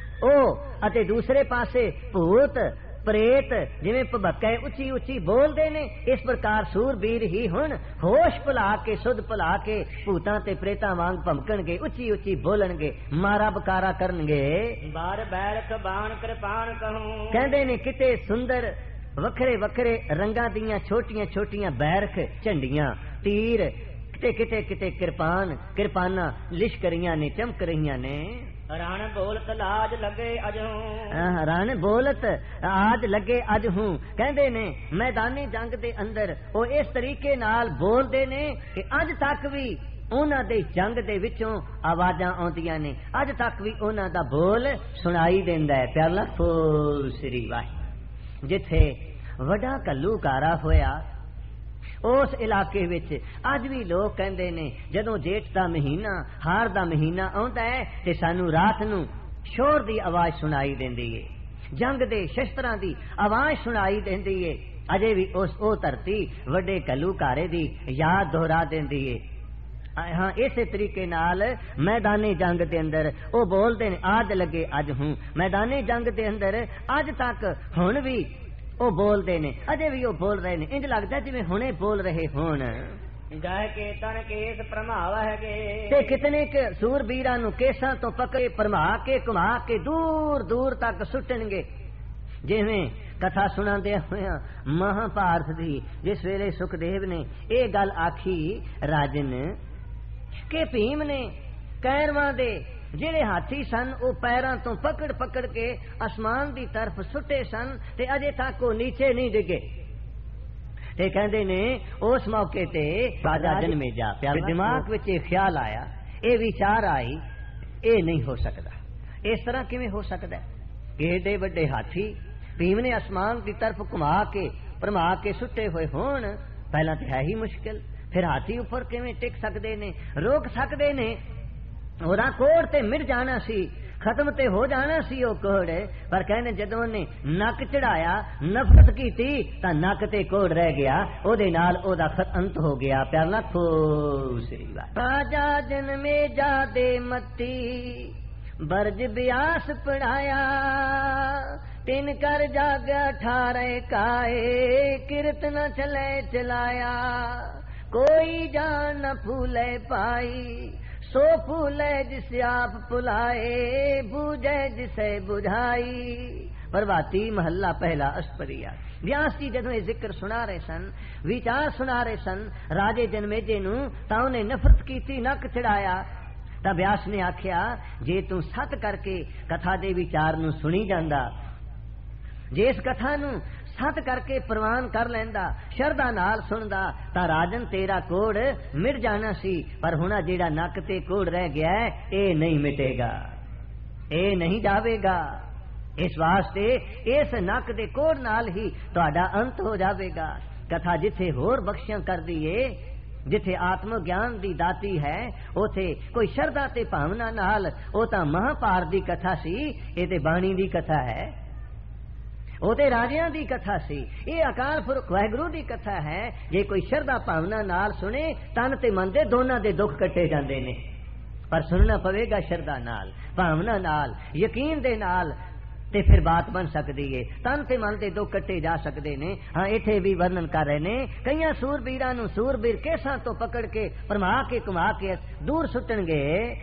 A: ओ अते दूसरे पासे भूत प्रेत जिवें भभके उची उची बोलते ने, इस प्रकार सूरबीर ही हुण होश भुला के सुध भुला के भूतां ते प्रेतां वांग भमकणगे, उची उची बोलणगे, मारा बकारा करनगे।
B: बार बैरख बाण कृपान कहूं
A: कहंदे ने किते सुंदर वखरे वखरे रंगां दियां छोटियां छोटियां बैरख झंडियां तीर किते किते किते किरपान किरपाना लिशक रहियां ने, चमक रहियां ने।
B: रण बोलत लाज लगे अज हूं
A: रण बोलत आज लगे अज हूं कहंदे ने मैदानी जंग दे अंदर ओ इस तरीके नाल बोलदे ने कि अज तक भी उन्हां दे जंग दे विचों आवाजां आउंदियां ने, अज तक भी उन्हां दा बोल सुनाई देंदा है। प्याला फूल श्री वाहि जिथे वड्डा घल्लूकारा होया उस इलाके विच अज भी लोग कहंदे ने जदों जेठ दा महीना हाड़ दा महीना आउंदा है ते सानू रात नू शोर दी आवाज सुनाई देंदी है, जंग दे शस्त्रां दी आवाज सुनाई देंदी है। अजे भी उस ओ धरती वड्डे घल्लूकारे दी याद दोहरा देंदी है। हाँ इस तरीके नाल मैदानी जंग दे अंदर ओ बोलदे ने आज लगे अज हूं। मैदानी जंग दे अंदर अज तक हुण भी ओ बोलदे ने, अजे भी ओ बोल रहे ने, इंज लगदा जिवें हुणे बोल रहे होण।
B: गाय के तन केस प्रमाव है
A: ते कितने के सूरबीरां नूं केसां तो पकड़े भरमा के घुमा के दूर दूर तक सुटणगे। जिवें कथा सुनांदे होया महाभारत दी जिस वेले सुखदेव ने ये गल आखी राजन के भीम ने कैरवां दे जेड़े हाथी सन ओ पैरां तो पकड़ पकड़ के आसमान दी तरफ सुटे सन ते अजे तक ओ नीचे नहीं डिगे। ते कहंदे ने उस मौके ते राजा जनमेजा दिमाग विच ख्याल आया, ए विचार आई, ए नहीं हो सकदा, इस तरह किवें हो सकदा है। एडे वड्डे हाथी भीम ने आसमान की तरफ घुमा के भरमा के सुटे हुए होण, पहला तो है ही मुश्किल, फिर हाथी उपर किवें टिक सकदे ने, रोक सकदे ने। होरा कोट ते मिट जाना सी, खत्म ते हो जाना सी ओ कोड़, पर कहने जदों ने नक चढ़ाया नफरत कीती तां नक ते कोड़ रह गया, ओदे नाल ओदा अंत हो गया। प्यार ना खूसरी राजा जन्मे जादे मती बरज ब्यास पढ़ाया, तिन कर जाग अठारह काए किरत न चले चलाया, कोई जान न फूले पाई सो फूले जिसे आप पुलाए, बूझे जिसे बुझाई। प्रभाती महला पहला अष्टपदिया। व्यास जी जदों जिक्र सुना रहे सन, विचार सुना रहे सन राजे जनमेजे नू, तां उन्हें नफरत कीती, नक चढ़ाया। तां व्यास ने आख्या जे तू सत करके कथा दे विचार नू सुनी जांदा, जे इस कथा नू सत करके प्रवान कर लेंदा, शरदा नाल सुनदा, तां राजन तेरा कोड़ मिट जाना सी। पर हुणा जेड़ा नक ते कोड़ रह गया है, ए नहीं मिटेगा, ए नहीं जावेगा। इस वास्ते इस नक दे कोड़ नाल ही तुहाडा अंत हो जावेगा। कथा जिथे होर बख्शियां कर दीए, जिथे आत्म ज्ञान दी दाती है, उथे कोई शरदा ते भावना नाल, ओ तां महाभारत दी कथा सी, ए ते बाणी दी कथा है, ਉਹ ਤੇ ਰਾਜਿਆਂ ਦੀ ਕਥਾ ਸੀ। ਇਹ ਅਕਾਲ ਪੁਰਖ ਵਾਹਿਗੁਰੂ ਦੀ ਕਥਾ ਹੈ। ਜੇ ਕੋਈ ਸ਼ਰਧਾ ਭਾਵਨਾ ਨਾਲ ਸੁਣੇ, ਤਨ ਤੇ ਮਨ ਦੇ ਦੋਨਾਂ ਦੇ ਦੁੱਖ ਕੱਟੇ ਜਾਂਦੇ ਨੇ। ਪਰ ਸੁਣਨਾ ਪਵੇਗਾ ਸ਼ਰਧਾ ਨਾਲ, ਭਾਵਨਾ ਨਾਲ, ਯਕੀਨ ਦੇ ਨਾਲ, ਤੇ ਫਿਰ ਬਾਤ ਬਣ ਸਕਦੀ ਏ। ਤਨ ਤੇ ਮਨ ਦੇ ਦੁੱਖ ਕੱਟੇ ਜਾ ਸਕਦੇ ਨੇ। ਹਾਂ, ਇੱਥੇ ਵੀ ਵਰਣਨ ਕਰ ਰਹੇ ਨੇ, ਕਈਆਂ ਸੂਰਬੀਰਾਂ ਨੂੰ ਸੂਰਬੀਰ ਕੇਸਾਂ ਤੋਂ ਪਕੜ ਕੇ ਭਰਮਾ ਕੇ ਘੁਮਾ ਕੇ ਦੂਰ ਸੁੱਟਣਗੇ।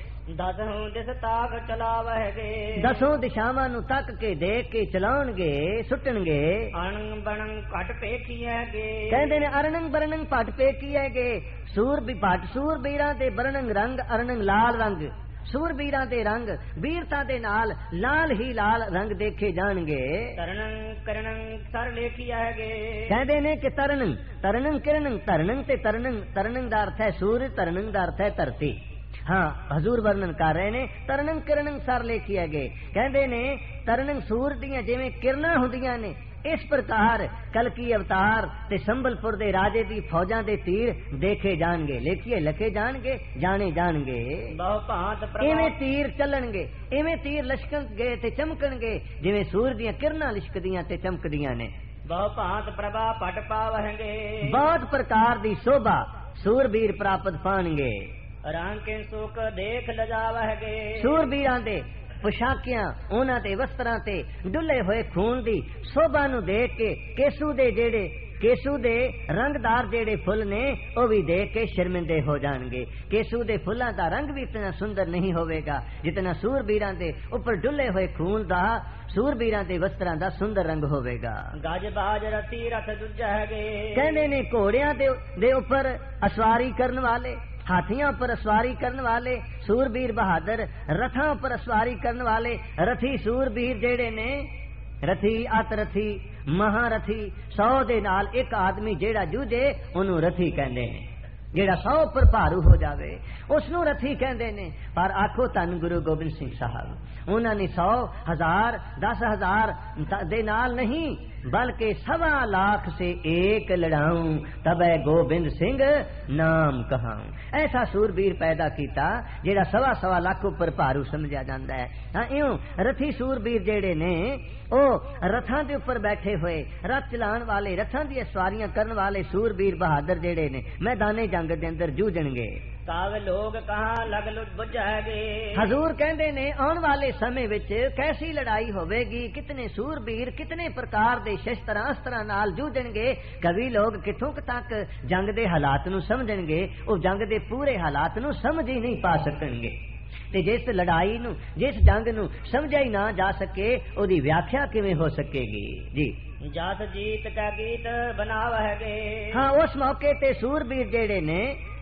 B: ਦਸੋਂ ਦਿਸ ਤਾਕ ਚਲਾਵਹਿਗੇ,
A: ਦਸੋਂ ਦਿਸ਼ਾਵਾਂ ਨੂੰ ਤੱਕ ਕੇ ਦੇਖ ਕੇ ਚਲਾਉਣਗੇ, ਸੁੱਟਣਗੇ।
B: ਅਣੰ ਬਣੰ ਘਟ ਪੇਖੀਐਗੇ,
A: ਕਹਿੰਦੇ ਨੇ ਅਰਣੰ ਬਰਣੰ ਭਟ ਪੇਖੀਐਗੇ। ਸੂਰ ਵੀ ਭਟ ਸੂਰਬੀਰਾਂ ਦੇ ਬਰਣੰ ਰੰਗ ਅਰਣੰ ਲਾਲ ਰੰਗ, ਸੂਰਬੀਰਾਂ ਦੇ ਰੰਗ ਵੀਰਤਾ ਦੇ ਨਾਲ ਲਾਲ ਹੀ ਲਾਲ ਰੰਗ ਦੇਖੇ ਜਾਣਗੇ।
B: ਤਰਨੰ ਕਰਨੰ ਸਰ ਲੇਖੀਐਗੇ,
A: ਕਹਿੰਦੇ ਨੇ ਕਿ ਤਰਨੰ ਤਰਨੰ ਕਿਰਨੰ, ਤਰਨੰ ਤੇ ਤਰਨੰ, ਤਰਨੰ ਦਾ ਅਰਥ ਹੈ ਸੂਰਜ, ਤਰਨੰ ਦਾ ਅਰਥ ਹੈ ਧਰਤੀ। ਹਾਂ, ਹਜ਼ੂਰ ਵਰਣਨ ਕਰ ਰਹੇ ਨੇ ਤਰਨੰ ਕਿਰਨੰ ਸਰ ਲੇਖੀਆ ਗਏ। ਕਹਿੰਦੇ ਨੇ ਤਰਨੰ ਸੂਰਜ ਦੀਆਂ ਜਿਵੇਂ ਕਿਰਨਾਂ ਹੁੰਦੀਆਂ ਨੇ, ਇਸ ਪ੍ਰਕਾਰ ਕਲਕੀ ਅਵਤਾਰ ਤੇ ਸੰਬਲਪੁਰ ਦੇ ਰਾਜੇ ਦੀ ਫੌਜਾਂ ਦੇ ਤੀਰ ਦੇਖੇ ਜਾਣਗੇ, ਲੇਖੀਏ ਲਖੇ ਜਾਣਗੇ, ਜਾਣੇ ਜਾਣਗੇ।
B: ਬਹੁ ਭਾਂਤ
A: ਇਵੇਂ ਤੀਰ ਚੱਲਣਗੇ, ਇਵੇਂ ਤੀਰ ਲਸ਼ਕਣਗੇ ਤੇ ਚਮਕਣਗੇ, ਜਿਵੇਂ ਸੂਰਜ ਦੀਆਂ ਕਿਰਨਾਂ ਲਿਸ਼ਕਦੀਆਂ ਤੇ ਚਮਕਦੀਆਂ ਨੇ।
B: ਬਹੁ ਭਾਂਤ ਪ੍ਰਭਾ ਪਟ ਪਾਵਹਿਗੇ,
A: ਬਹੁਤ ਪ੍ਰਕਾਰ ਦੀ ਸ਼ੋਭਾ ਸੂਰਬੀਰ ਪ੍ਰਾਪਤ ਪਾਣਗੇ।
B: ਰੰਗ ਕੇ ਸੁਖ ਦੇਖ ਲਜਾਵਹਿਗੇ,
A: ਸੂਰਬੀਰਾਂ ਦੇ ਪੁਸ਼ਾਕਿਆਂ, ਉਹਨਾਂ ਦੇ ਵਸਤਰਾਂ ਤੇ ਡੁੱਲੇ ਹੋਏ ਖੂਨ ਦੀ ਸ਼ੋਭਾ ਨੂੰ ਦੇਖ ਕੇ ਕੇਸੂ ਦੇ ਜਿਹੜੇ ਕੇਸੂ ਦੇ ਰੰਗਦਾਰ ਜਿਹੜੇ ਫੁੱਲ ਨੇ, ਉਹ ਵੀ ਦੇਖ ਕੇ ਸ਼ਰਮਿੰਦੇ ਹੋ ਜਾਣਗੇ। ਕੇਸੂ ਦੇ ਫੁੱਲਾਂ ਦਾ ਰੰਗ ਵੀ ਇਤਨਾ ਸੁੰਦਰ ਨਹੀਂ ਹੋਵੇਗਾ ਜਿਤਨਾ ਸੂਰਬੀਰਾਂ ਦੇ ਉੱਪਰ ਡੁੱਲੇ ਹੋਏ ਖੂਨ ਦਾ, ਸੂਰਬੀਰਾਂ ਦੇ ਵਸਤਰਾਂ ਦਾ ਸੁੰਦਰ ਰੰਗ ਹੋਵੇਗਾ।
B: ਗਜ ਬਾਜ ਰਤੀ ਰਥ ਦੁਜਹਿਗੇ,
A: ਕਹਿੰਦੇ ਨੇ ਘੋੜਿਆਂ ਦੇ ਦੇ ਉੱਪਰ ਅਸਵਾਰੀ ਕਰਨ ਵਾਲੇ, हाथियों पर सवारी करने वाले सूरबीर बहादुर, रथों पर सवारी करने वाले रथी सूरबीर जेड़े ने, रथी अत रथी महारथी, सौ दे नाल एक आदमी जेड़ा जूझे उन्हों रथी कहंदे ने। जेड़ा सौ पर भारू हो जावे उसनों रथी कहंदे ने। पर आखो धन गुरु गोबिंद सिंह साहब, उन्होंने सौ हजार दस हजार दे नाल नहीं बल्कि सवा लाख से एक लड़ाऊं, तबे गोबिंद सिंह नाम कहाऊं। ऐसा सूरबीर पैदा किया जेड़ा सवा सवा लाख उपर भारू समझा जाता है। हाँ, इं रथी सूरबीर जेड़े ने ओ रथां दे उपर बैठे हुए, रथ चलाण वाले, रथां दी सवारियां करन वाले सूरबीर बहादुर जेड़े ने मैदाने जंग दे अंदर जूझणगे।
B: काव लोग कहां लग लुट बुझागे,
A: हजूर कहंदे ने आउण वाले समय विच कैसी लड़ाई होवेगी, कितने सूरबीर कितने प्रकार दे शस्त्र अस्त्रां नाल जूझणगे। कवि लोग किथों तक जंग दे हालात नूं समझणगे, ਉਹ जंग दे पूरे हालात नूं समझ ही नहीं पा सकणगे। ते जिस लड़ाई नूं, जिस जंग नूं समझा ही ना जा सके, ਉਹਦੀ व्याख्या किवें हो सकेगी जी।
B: जात जीत का गीत बनावहगे,
A: हाँ, उस मौके ते सूरबीर जेड़े ने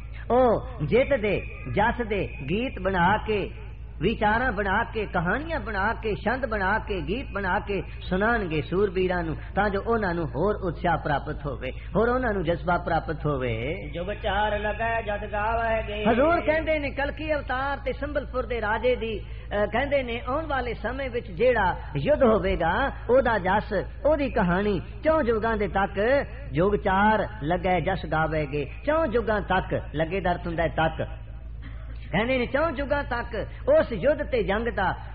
A: ਉਹ ਜਿੱਤ ਦੇ ਜਸ ਦੇ ਗੀਤ ਬਣਾ ਕੇ, ਵਿਚਾਰਾਂ ਬਣਾ ਕੇ, ਕਹਾਣੀਆਂ ਬਣਾ ਕੇ, ਛੰਦ ਬਣਾ ਕੇ, ਗੀਤ ਬਣਾ ਕੇ ਸੁਣਾਣਗੇ ਸੂਰਬੀਰਾਂ ਨੂੰ, ਤਾਂ ਜੋ ਉਹਨਾਂ ਨੂੰ ਹੋਰ ਉਤਸ਼ਾਹ ਪ੍ਰਾਪਤ ਹੋਵੇ, ਹੋਰ ਉਹਨਾਂ ਨੂੰ ਜਜ਼ਬਾ ਪ੍ਰਾਪਤ ਹੋਵੇ।
B: ਜੋ ਵਿਚਾਰ ਲਗੈ ਜਸ ਗਾਵਹਿਗੇ,
A: ਹਜ਼ੂਰ ਕਹਿੰਦੇ ਨੇ ਕਲਕੀ ਅਵਤਾਰ ਤੇ ਸੰਬਲਪੁਰ ਦੇ ਰਾਜੇ ਦੀ ਕਹਿੰਦੇ ਨੇ ਆਉਣ ਵਾਲੇ ਸਮੇਂ ਵਿੱਚ ਜਿਹੜਾ ਯੁੱਧ ਹੋਵੇਗਾ, ਉਹਦਾ ਜਸ, ਉਹਦੀ ਕਹਾਣੀ ਚੌਂ ਯੁੱਗਾਂ ਦੇ ਤੱਕ ਯੁੱਗ ਚਾਰ ਲੱਗੈ ਜਸ ਗਾਵੇਗੇ। ਚੌਂ ਯੁੱਗਾਂ ਤੱਕ, ਲੱਗੇ ਦਾ ਅਰਥ ਹੁੰਦਾ ਹੈ ਤੱਕ, ਕਹਿੰਦੇ ਨੇ ਚੌਂ ਯੁੱਗਾਂ ਤੱਕ ਉਸ ਯੁੱਧ ਤੇ ਜੰਗ ਦਾ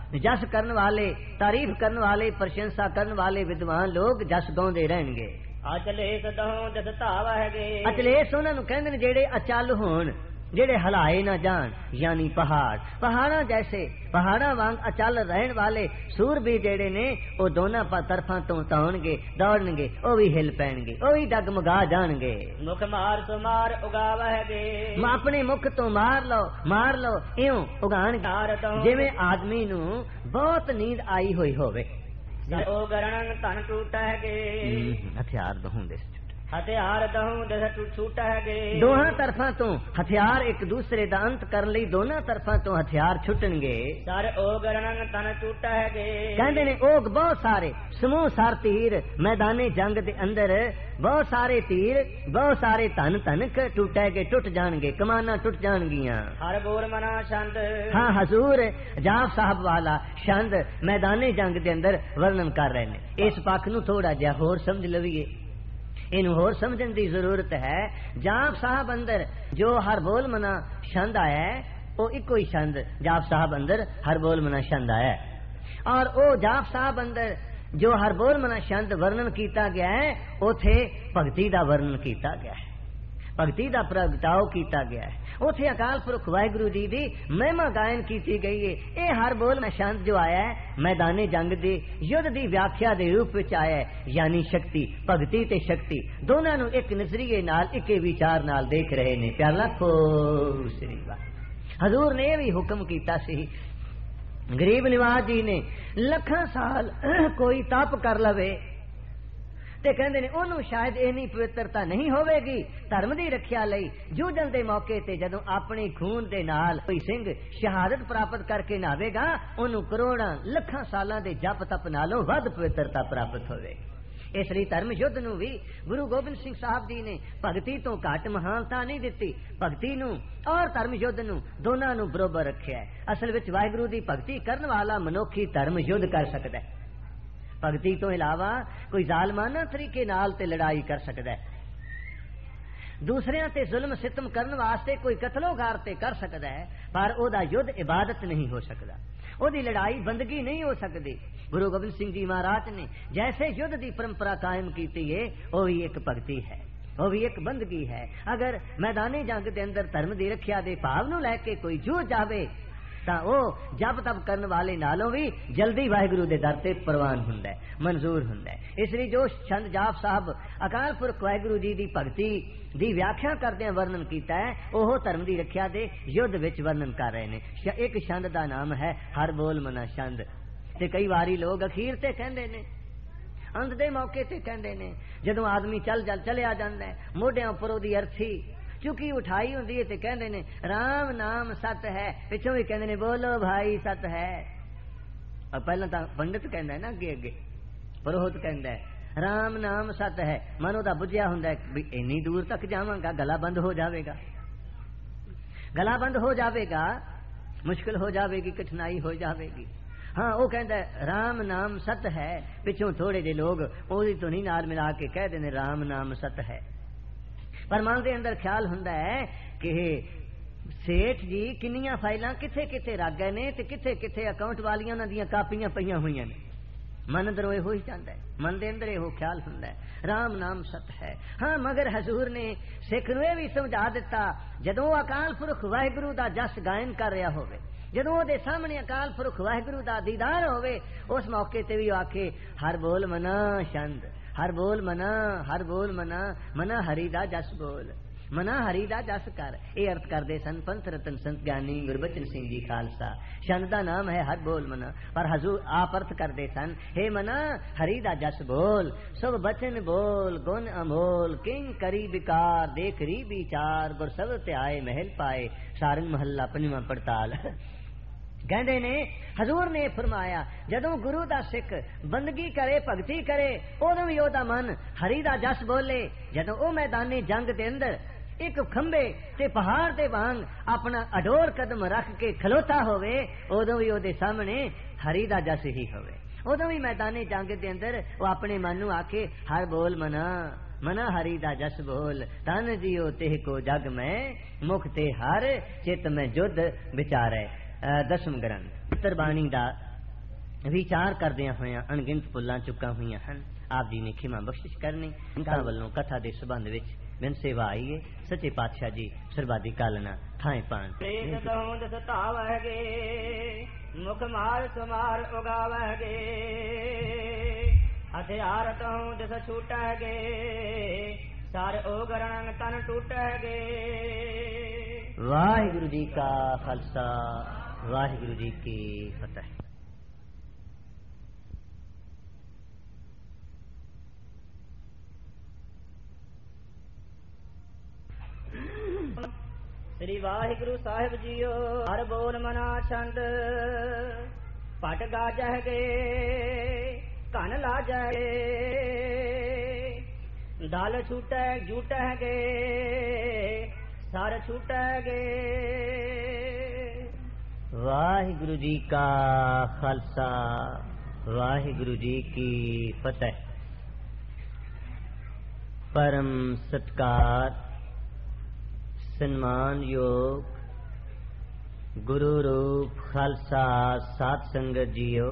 A: जस करन वाले, तारीफ करन वाले, प्रशंसा करन वाले विद्वान लोग जस गाउंदे रहणगे।
B: अचलेस दहों जस धावहगे,
A: अचलेस उन्हां नूं कहंदे ने जेड़े अचल होण, जेड़े हलाए ना जान, यानी पहाड़। पहाड़ा जैसे पहाड़ा वांग अचल रहन वाले सूर भी जेड़े ने वो दोनों तरफा तो तौणगे, दौड़नगे, वो भी हिल पैणगे, वो भी डगमगा जाणगे।
B: मुख मार सो मार उगावहगे,
A: अपने मुख तो मार लो मार लो इउं उगाण, जिवें आदमी नू बहुत नींद आई हुई होवे।
B: ओ गरणन तन टूटहगे,
A: हथियार दहुंदे
B: हथियार दहूं दस छूटहगे।
A: दोहां तरफा तो हथियार एक दूसरे दा अंत करन लई दोनों तरफा तो हथियार छुटणगे।
B: सर ओ गरणन तन टूटहगे,
A: कहंदे ने ओग बहुत सारे समूह सार तीर मैदाने जंग दे अंदर, बहुत सारे तीर बहुत सारे तन तनक टूटहगे, टुट जाणगे, कमाना टुट जाणगियां।
B: हर बोल मना छंद,
A: हाँ हजूर जाफ साहब वाला छंद मैदाने जंग दे अंदर वर्णन कर रहे ने। इस पक्ष नूं थोड़ा जिहा होर समझ लवीए, इन होर समझण दी जरूरत है। जाप साहब अंदर जो हर बोल मना छंद आया है वो इको ही छंद जाप साहब अंदर हर बोल मना छंद आया है, और वो जाप साहब अंदर जो हर बोल मना छंद वर्णन किया गया है उथे भगती का वर्णन किया गया है, भगती का प्रगटाव किया गया है। उथे अकाल पुरख वाहिगुरु जी की महिमा गायन की गई है। ये हर बोल में छंद जो आया है मैदाने जंग दे युद्ध की व्याख्या के रूप में आया है, यानी शक्ति, भगती ते शक्ति दोनों नू एक नजरिए नाल, एक विचार नाल देख रहे ने। प्यार लाखो श्री वाह। हजूर ने भी हुक्म किया सी, गरीब निवाज जी ने लखा साल कोई तप कर लवे ते कहंदे ने ओनू शायद इन्नी पवित्रता नहीं होवेगी धर्म दी रखिया लई। जूझण दे मौके ते जदों अपने खून दे नाल कोई सिंह शहादत प्राप्त करके नावेगा, ओनू करोड़ां लखां सालां दे जप तप नालों वध पवित्रता प्राप्त होवेगी। इसलिए धर्म युद्ध नू भी गुरु गोबिंद सिंह साहब जी ने भगती तो घट महानता नहीं दिती, भगती नू और धर्म युद्ध नू दोनां नू बरोबर रखिया है। असल विच वाहिगुरु दी भगती करन वाला मनुखी धर्म युद्ध कर सकदा है। भगती तो इलावा कोई जालमाना तरीके नाल ते लड़ाई कर सकदा है, दूसरियां ते जुल्म सितम करन वास्ते कोई कतलोगार ते कर सकदा है, पर ओदा युद्ध इबादत नहीं हो सकदा, ओदी लड़ाई बंदगी नहीं हो सकती। गुरु गोबिंद सिंह जी महाराज ने जैसे युद्ध की परंपरा कायम की है वो भी एक भगती है, वो भी एक बंदगी है। अगर मैदानी जंग के अंदर धर्म की रखिया के भाव नूं लैके कोई जूझ जावे तां वो जप तप करने वाले नालों भी जल्दी वाहिगुरु दे दर ते प्रवान हुंदा है, मंजूर हुंदा है। इसलिए जो छंद जाप साहब अकाल पुरख वाहिगुरु जी की भगती दी व्याख्या करदे वर्णन किया है, ओह धर्म की रखिया दे युद्ध विच वर्णन कर रहे हैं। एक छंद का नाम है हर बोल मना छंद, ते कई बारी लोग अखीर ते कहंदे ने, अंत दे मौके ते कहंदे ने, जदों आदमी चल चल चलिया जांदा है, मोढियां उपर ओदी अर्थी चुकी उठाई होंदी है ते कहंदे ने राम नाम सत है, पिछों भी कहंदे ने बोलो भाई सत है। और पहला तां पंडित कहंदा है ना, अगे अगे पुरोहित कहंदा है राम नाम सत है, मन ओदा बुझिया हुंदा है भी इन्नी दूर तक जावांगा गला बंद हो जाएगा, गला बंद हो जाएगा, मुश्किल हो जाएगी, कठिनाई हो जाएगी। हाँ वो कहता है राम नाम सत है, पिछों थोड़े जे लोग ओदी तो नहीं नाल मिला के कह देने राम नाम सत है, पर मन के अंदर ख्याल हुंदा है कि सेठ जी किन्नियां फाइलां किथे किथे रख गए ने ते किथे किथे अकाउंट वालियां उन्हां दियां कापियां पईयां होईयां ने। मन अंदर हो ही जाता है, मन के अंदर यो ख्याल हुंदा है राम नाम सत है। हाँ मगर हजूर ने सिख नूं भी समझा दिता, जदों अकाल पुरख वाहिगुरु दा जस गायन कर रहा होवे, जदों ओदे सामने अकाल पुरख वाहिगुरु दा दीदार होवे, उस मौके ते भी आखे हर बोल मना छंद, हर बोल मना, हर बोल मना, मना हरि दा जस बोल, मना हरि दा जस कर। ये अर्थ करते सन पंथ रतन संत ज्ञानी गुरबचन सिंह जी खालसा। छंद का नाम है हर बोल मना, पर हजूर आप अर्थ करते सन हे मना हरि दा जस बोल, सब बचन बोल गुण अमोल, किंग करी बिकार देख री विचार, गुर सब ते आए महल पाए, सारंग महला पंजवां पड़ताल। कहते ने हजूर ने फरमाया जदों गुरु दा सिख बंदगी करे भगती करे उदों भी ओदा मन हरि दा जस बोले, जदों ओ मैदाने जंग दे अंदर एक खंबे ते पहाड़ दे वांग अपना अडोर कदम रख के खलोता होवे, उदों भी ओदे सामने हरि दा जस ही होवे, उदों भी मैदाने जंग दे अंदर वो अपने मन नूं आखे हर बोल मना, मना हरि दा जस बोल, तन जियो तेह को जग में, मुख ते हर चित में जुद विचारे। दसम ग्रंथ उत्तर बाणी दा विचार करदियां होइयां अणगिनत पुल्लां चुक्कां होइयां हन। आप जी ने खिमा बख्शिश करनी। उनका वल्लों कथा दे संबंध विच बिन सेवा आई है। सच्चे पातशाह जी सरबादी कालना थाए पान
B: मुख मार सुमार उगावगे हथियार तहूं दिस छूटगे सार ओगरण तन टूटगे।
A: वाहिगुरु जी का खालसा वाहिगुरु जी की फतेह।
B: श्री वाहिगुरु साहिब जीओ हर बोल मना छंद पट गाजगे कन लाजगे दल छूटे झूटगे सर छूटगे।
A: वाहिगुरु जी का खालसा वाहिगुरु जी की फतेह। परम सत्कार सन्मान योग गुरु रूप खालसा सात संगत जियो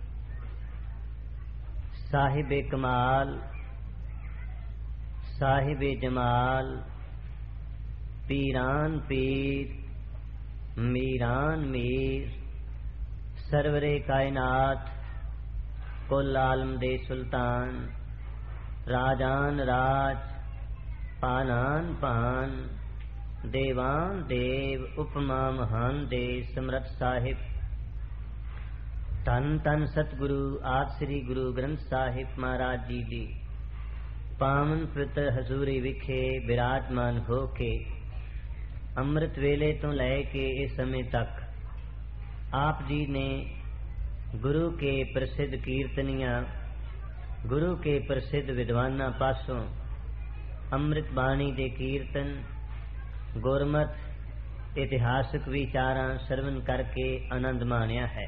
A: साहिबे कमाल साहिबे जमाल पीरान पीर मीरान मीर सरवरे कायनात कुल आलम दे सुल्तान राजान राज पानान पान देवान देव उपमा महान दे समरथ साहिब तन तन सतगुरु आद श्री गुरु ग्रंथ साहिब महाराज जी दी पावन पवित्र हजूरी विखे विराजमान हो के अमृत वेले तो लैके इस समय तक आप जी ने गुरु के प्रसिद्ध कीर्तनियां गुरु के प्रसिद्ध विद्वाना पासों अमृत बाणी दे कीर्तन गुरमत इतिहासक विचारां श्रवण करके आनंद माणिया है।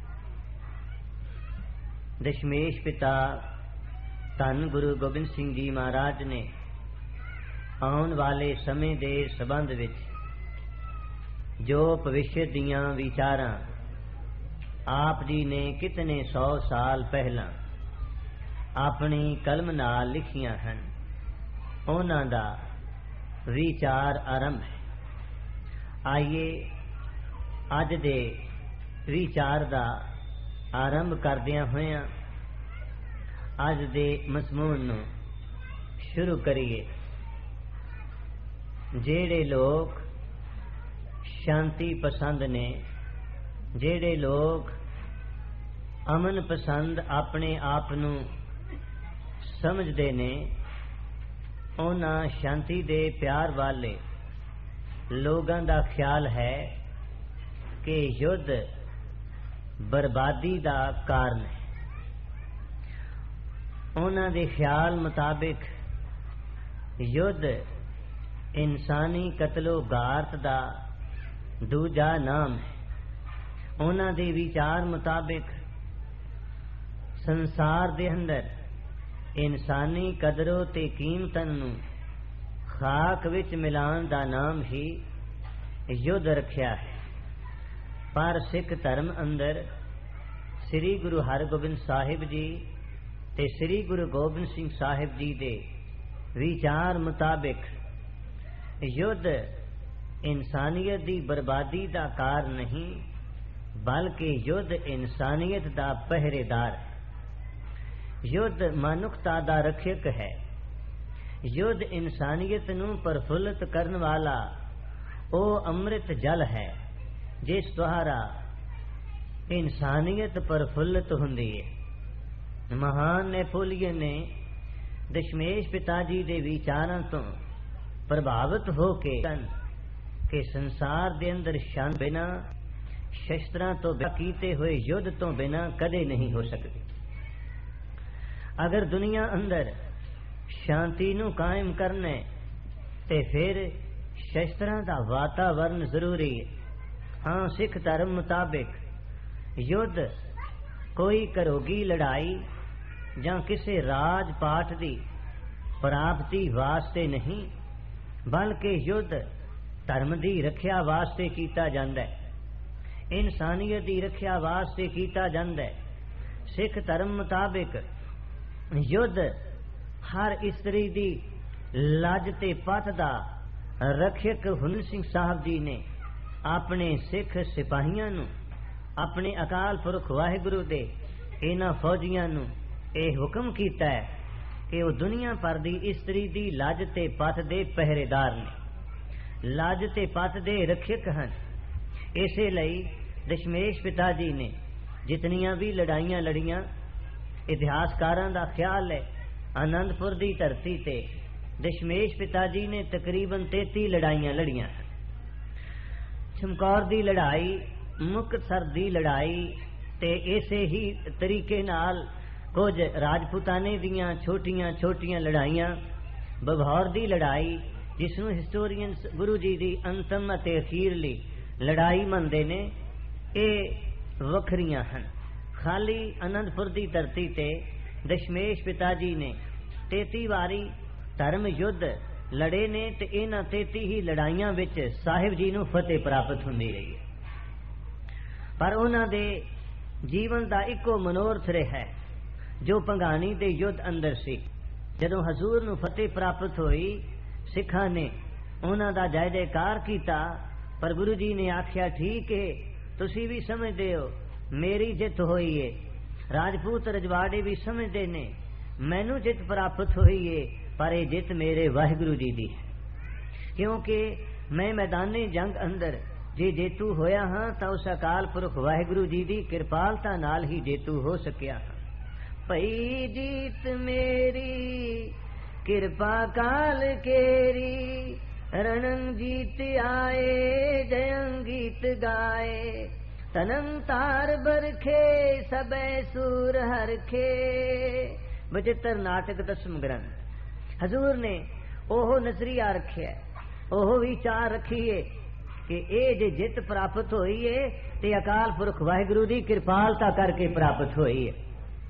A: दशमेश पिता धन गुरु गोबिंद सिंह जी महाराज ने आउण वाले समय दे संबंध विच जो भविष्य दियां विचारां आप जी ने कितने सौ साल पहला अपनी कलम नाल लिखियां हन उन्हां दा विचार आरंभ है। आइए अज दे विचार दा आरंभ करदियां होइयां अज दे मजमून नूं शुरू करिए। जेड़े लोग शांति पसंद ने जेड़े लोग अमन पसंद अपने आप नूं समझदे ने उन्हां शांति दे प्यार वाले लोगां दा ख्याल है कि युद्ध बर्बादी दा कारण है। उन्हां दे ख्याल मुताबिक युद्ध इंसानी कतलो गारत दा दूजा नाम है। उन्हां दे विचार मुताबिक संसार दे अंदर इंसानी कदरों ते कीमतन नूं खाक विच मिलान दा नाम ही युद्ध रखिया है। पर सिख धर्म अंदर श्री गुरु हरगोबिंद साहिब जी ते श्री गुरु गोबिंद सिंह साहिब जी दे विचार मुताबिक युद्ध इंसानियत दी बर्बादी दा कारण नहीं बल्कि युद्ध इंसानियत दा पहरेदार है। युद्ध मनुखता दा रक्षक है। युद्ध इंसानियत नूं प्रफुल्लित करने वाला ओ अमृत जल है जिस द्वारा इंसानियत प्रफुल्लित हुंदी है। महान नेपोलियन ने दशमेश पिताजी दे विचारां तो प्रभावित होके के संसार दे अंदर शांति बिना शस्त्रां तो कीते हुए युद्ध तो बिना कदे नहीं हो सकती। अगर दुनिया अंदर शांति नूं कायम करने ते फिर शस्त्रां दा वातावरण जरूरी है। हाँ सिख धर्म मुताबिक युद्ध कोई घरोगी लड़ाई जां किसी राज पाठ दी प्राप्ति वास्ते नहीं बल्कि युद्ध धर्म दी रखिया वास्ते कीता जांदा है। इंसानियत दी रखिया वास्ते कीता जांदा है। सिख धर्म मुताबिक युद्ध हर इस्त्री दी लज ते पत दा रक्षक हुन सिंह साहब जी ने अपने सिख सिपाहियां नू अपने अकाल पुरख वाहिगुरु दे इन्हां फौजियां नू यह हुक्म कीता है कि वो दुनिया भर दी इस्त्री दी लज ते पत दे पहरेदार ने, लज ते पत दे रक्षक हैं। इसे लई दशमेश पिता जी ने जितनियां भी लड़ाइयां लड़ियां, इतिहासकारां दा ख्याल है आनंदपुर दी धरती ते दशमेश पिता जी ने तकरीबन तैती लड़ाइयां लड़ियां। चमकौर दी लड़ाई, मुक्तसर दी लड़ाई ते इसे ही तरीके नाल कुछ राजपूताने दियां छोटियां छोटियां लड़ाइयां, बघौर दी लड़ाई जिसनों हिस्टोरियंस गुरु जी दी अंतम अते अखीरली लड़ाई मनदे ने, ये वखरियां हैं। खाली आनंदपुर दी धरती ते दशमेश पिता जी ने तेती वारी धर्म युद्ध लड़े ने ते इन्हां तेती ही लड़ाइयां विच साहिब जी नूं फतेह प्राप्त हुंदी रही है। पर उन्हां दे जीवन दा इको मनोरथ रहा है जो भंगानी दे युद्ध अंदर सी। जदों हजूर नूं फतेह प्राप्त होई, सिखां ने उन्हां दा जय जयकार कीता, पर गुरु जी ने आख्या ठीक है, तुसी भी समझदे हो मेरी जित होई है, राजपूत रजवाड़े भी समझदे ने मैनू जित प्राप्त हुई है, पर यह जित मेरे वाहिगुरु जी दी है। क्योंकि मैं मैदाने जंग अंदर जे जेतू होया हाँ तां उस अकाल पुरख वाहिगुरु जी दी किरपालता नाल ही जेतू हो सकिया हाँ। पई जीत मेरी किरपा काल केरी, रणंग जीत आए जयंग गीत गाए, तनम तार बरखे सबे सूर हरखे। बचित्र नाटक दसम ग्रंथ हजूर ने ओहो नजरिया रखिया, ओहो विचार रखिए कि ए जे जित प्राप्त होई है ते अकाल पुरख वाहिगुरु दी किरपालता करके प्राप्त होई है।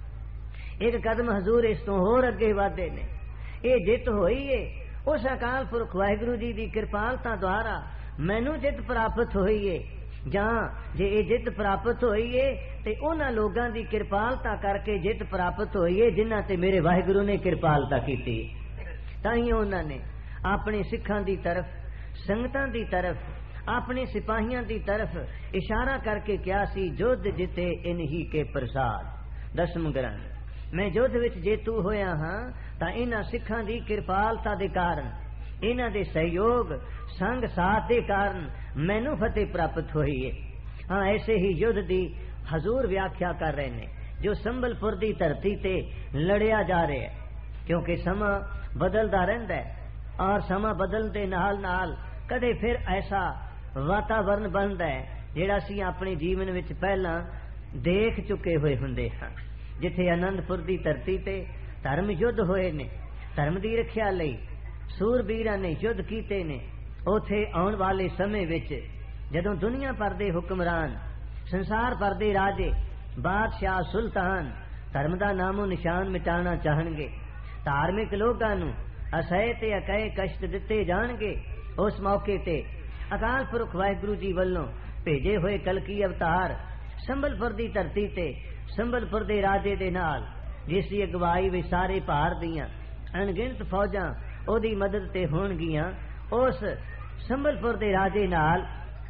A: एक कदम हजूर इस तो होर अगे वादे ने, ये जित होई है उस अकाल पुरख वाहिगुरु जी दी किरपालता द्वारा मैनू जित प्राप्त होई है। जहां जे ये जित प्राप्त होई है ते उन्हां लोगां दी किरपालता करके जित प्राप्त होई है जिन्हां ते मेरे वाहिगुरु ने किरपालता कीती। ताईं उन्हां ने अपने सिखां दी तरफ, संगतां दी तरफ, अपने सिपाहियां दी तरफ इशारा करके क्या सी, युद्ध जिते इन्ही के प्रसाद। दसम ग्रंथ मैं युद्ध विच जेतू होया हाँ तां इन्हां सिखां दी किरपालता दे कारण, इन्हां दे सहयोग संग साथ दे कारण मैनू फतेह प्राप्त हुई है। हाँ, ऐसे ही युद्ध दी हजूर व्याख्या कर रहे ने जो संबलपुर दी धरती ते लड़िया जा रहे है। क्योंकि समा बदलदा रहिंदा है और समा बदलण दे नाल नाल कदे फिर ऐसा वातावरण बनदा है जिहड़ा असीं अपने जीवन विच पहलां देख चुके हुए हुंदे हां। जिथे आनंदपुर दी धरती ते धर्म युद्ध होए ने, धर्म दी रखिया लई सूरबीरां ने युद्ध कीते ने, उथे आउण वाले समय विच जदों दुनिया भर दे हुक्मरान, संसार भर दे राजे, बादशाह, सुल्तान धर्म दा नामो निशान मिटाना चाहणगे, धार्मिक लोगां नूं असह ते अकहे कष्ट दिते जाणगे, उस मौके ते अकाल पुरख वाहिगुरु जी वल्लों भेजे हुए कलकी अवतार संबलपुर दी धरती ते संबलपुर दे राजे दे नाल जिसकी अगवाई विच सारे भार दियां अनगिनत फौजां ओदी मदद ते होणगियां, उस संबलपुर दे राजे नाल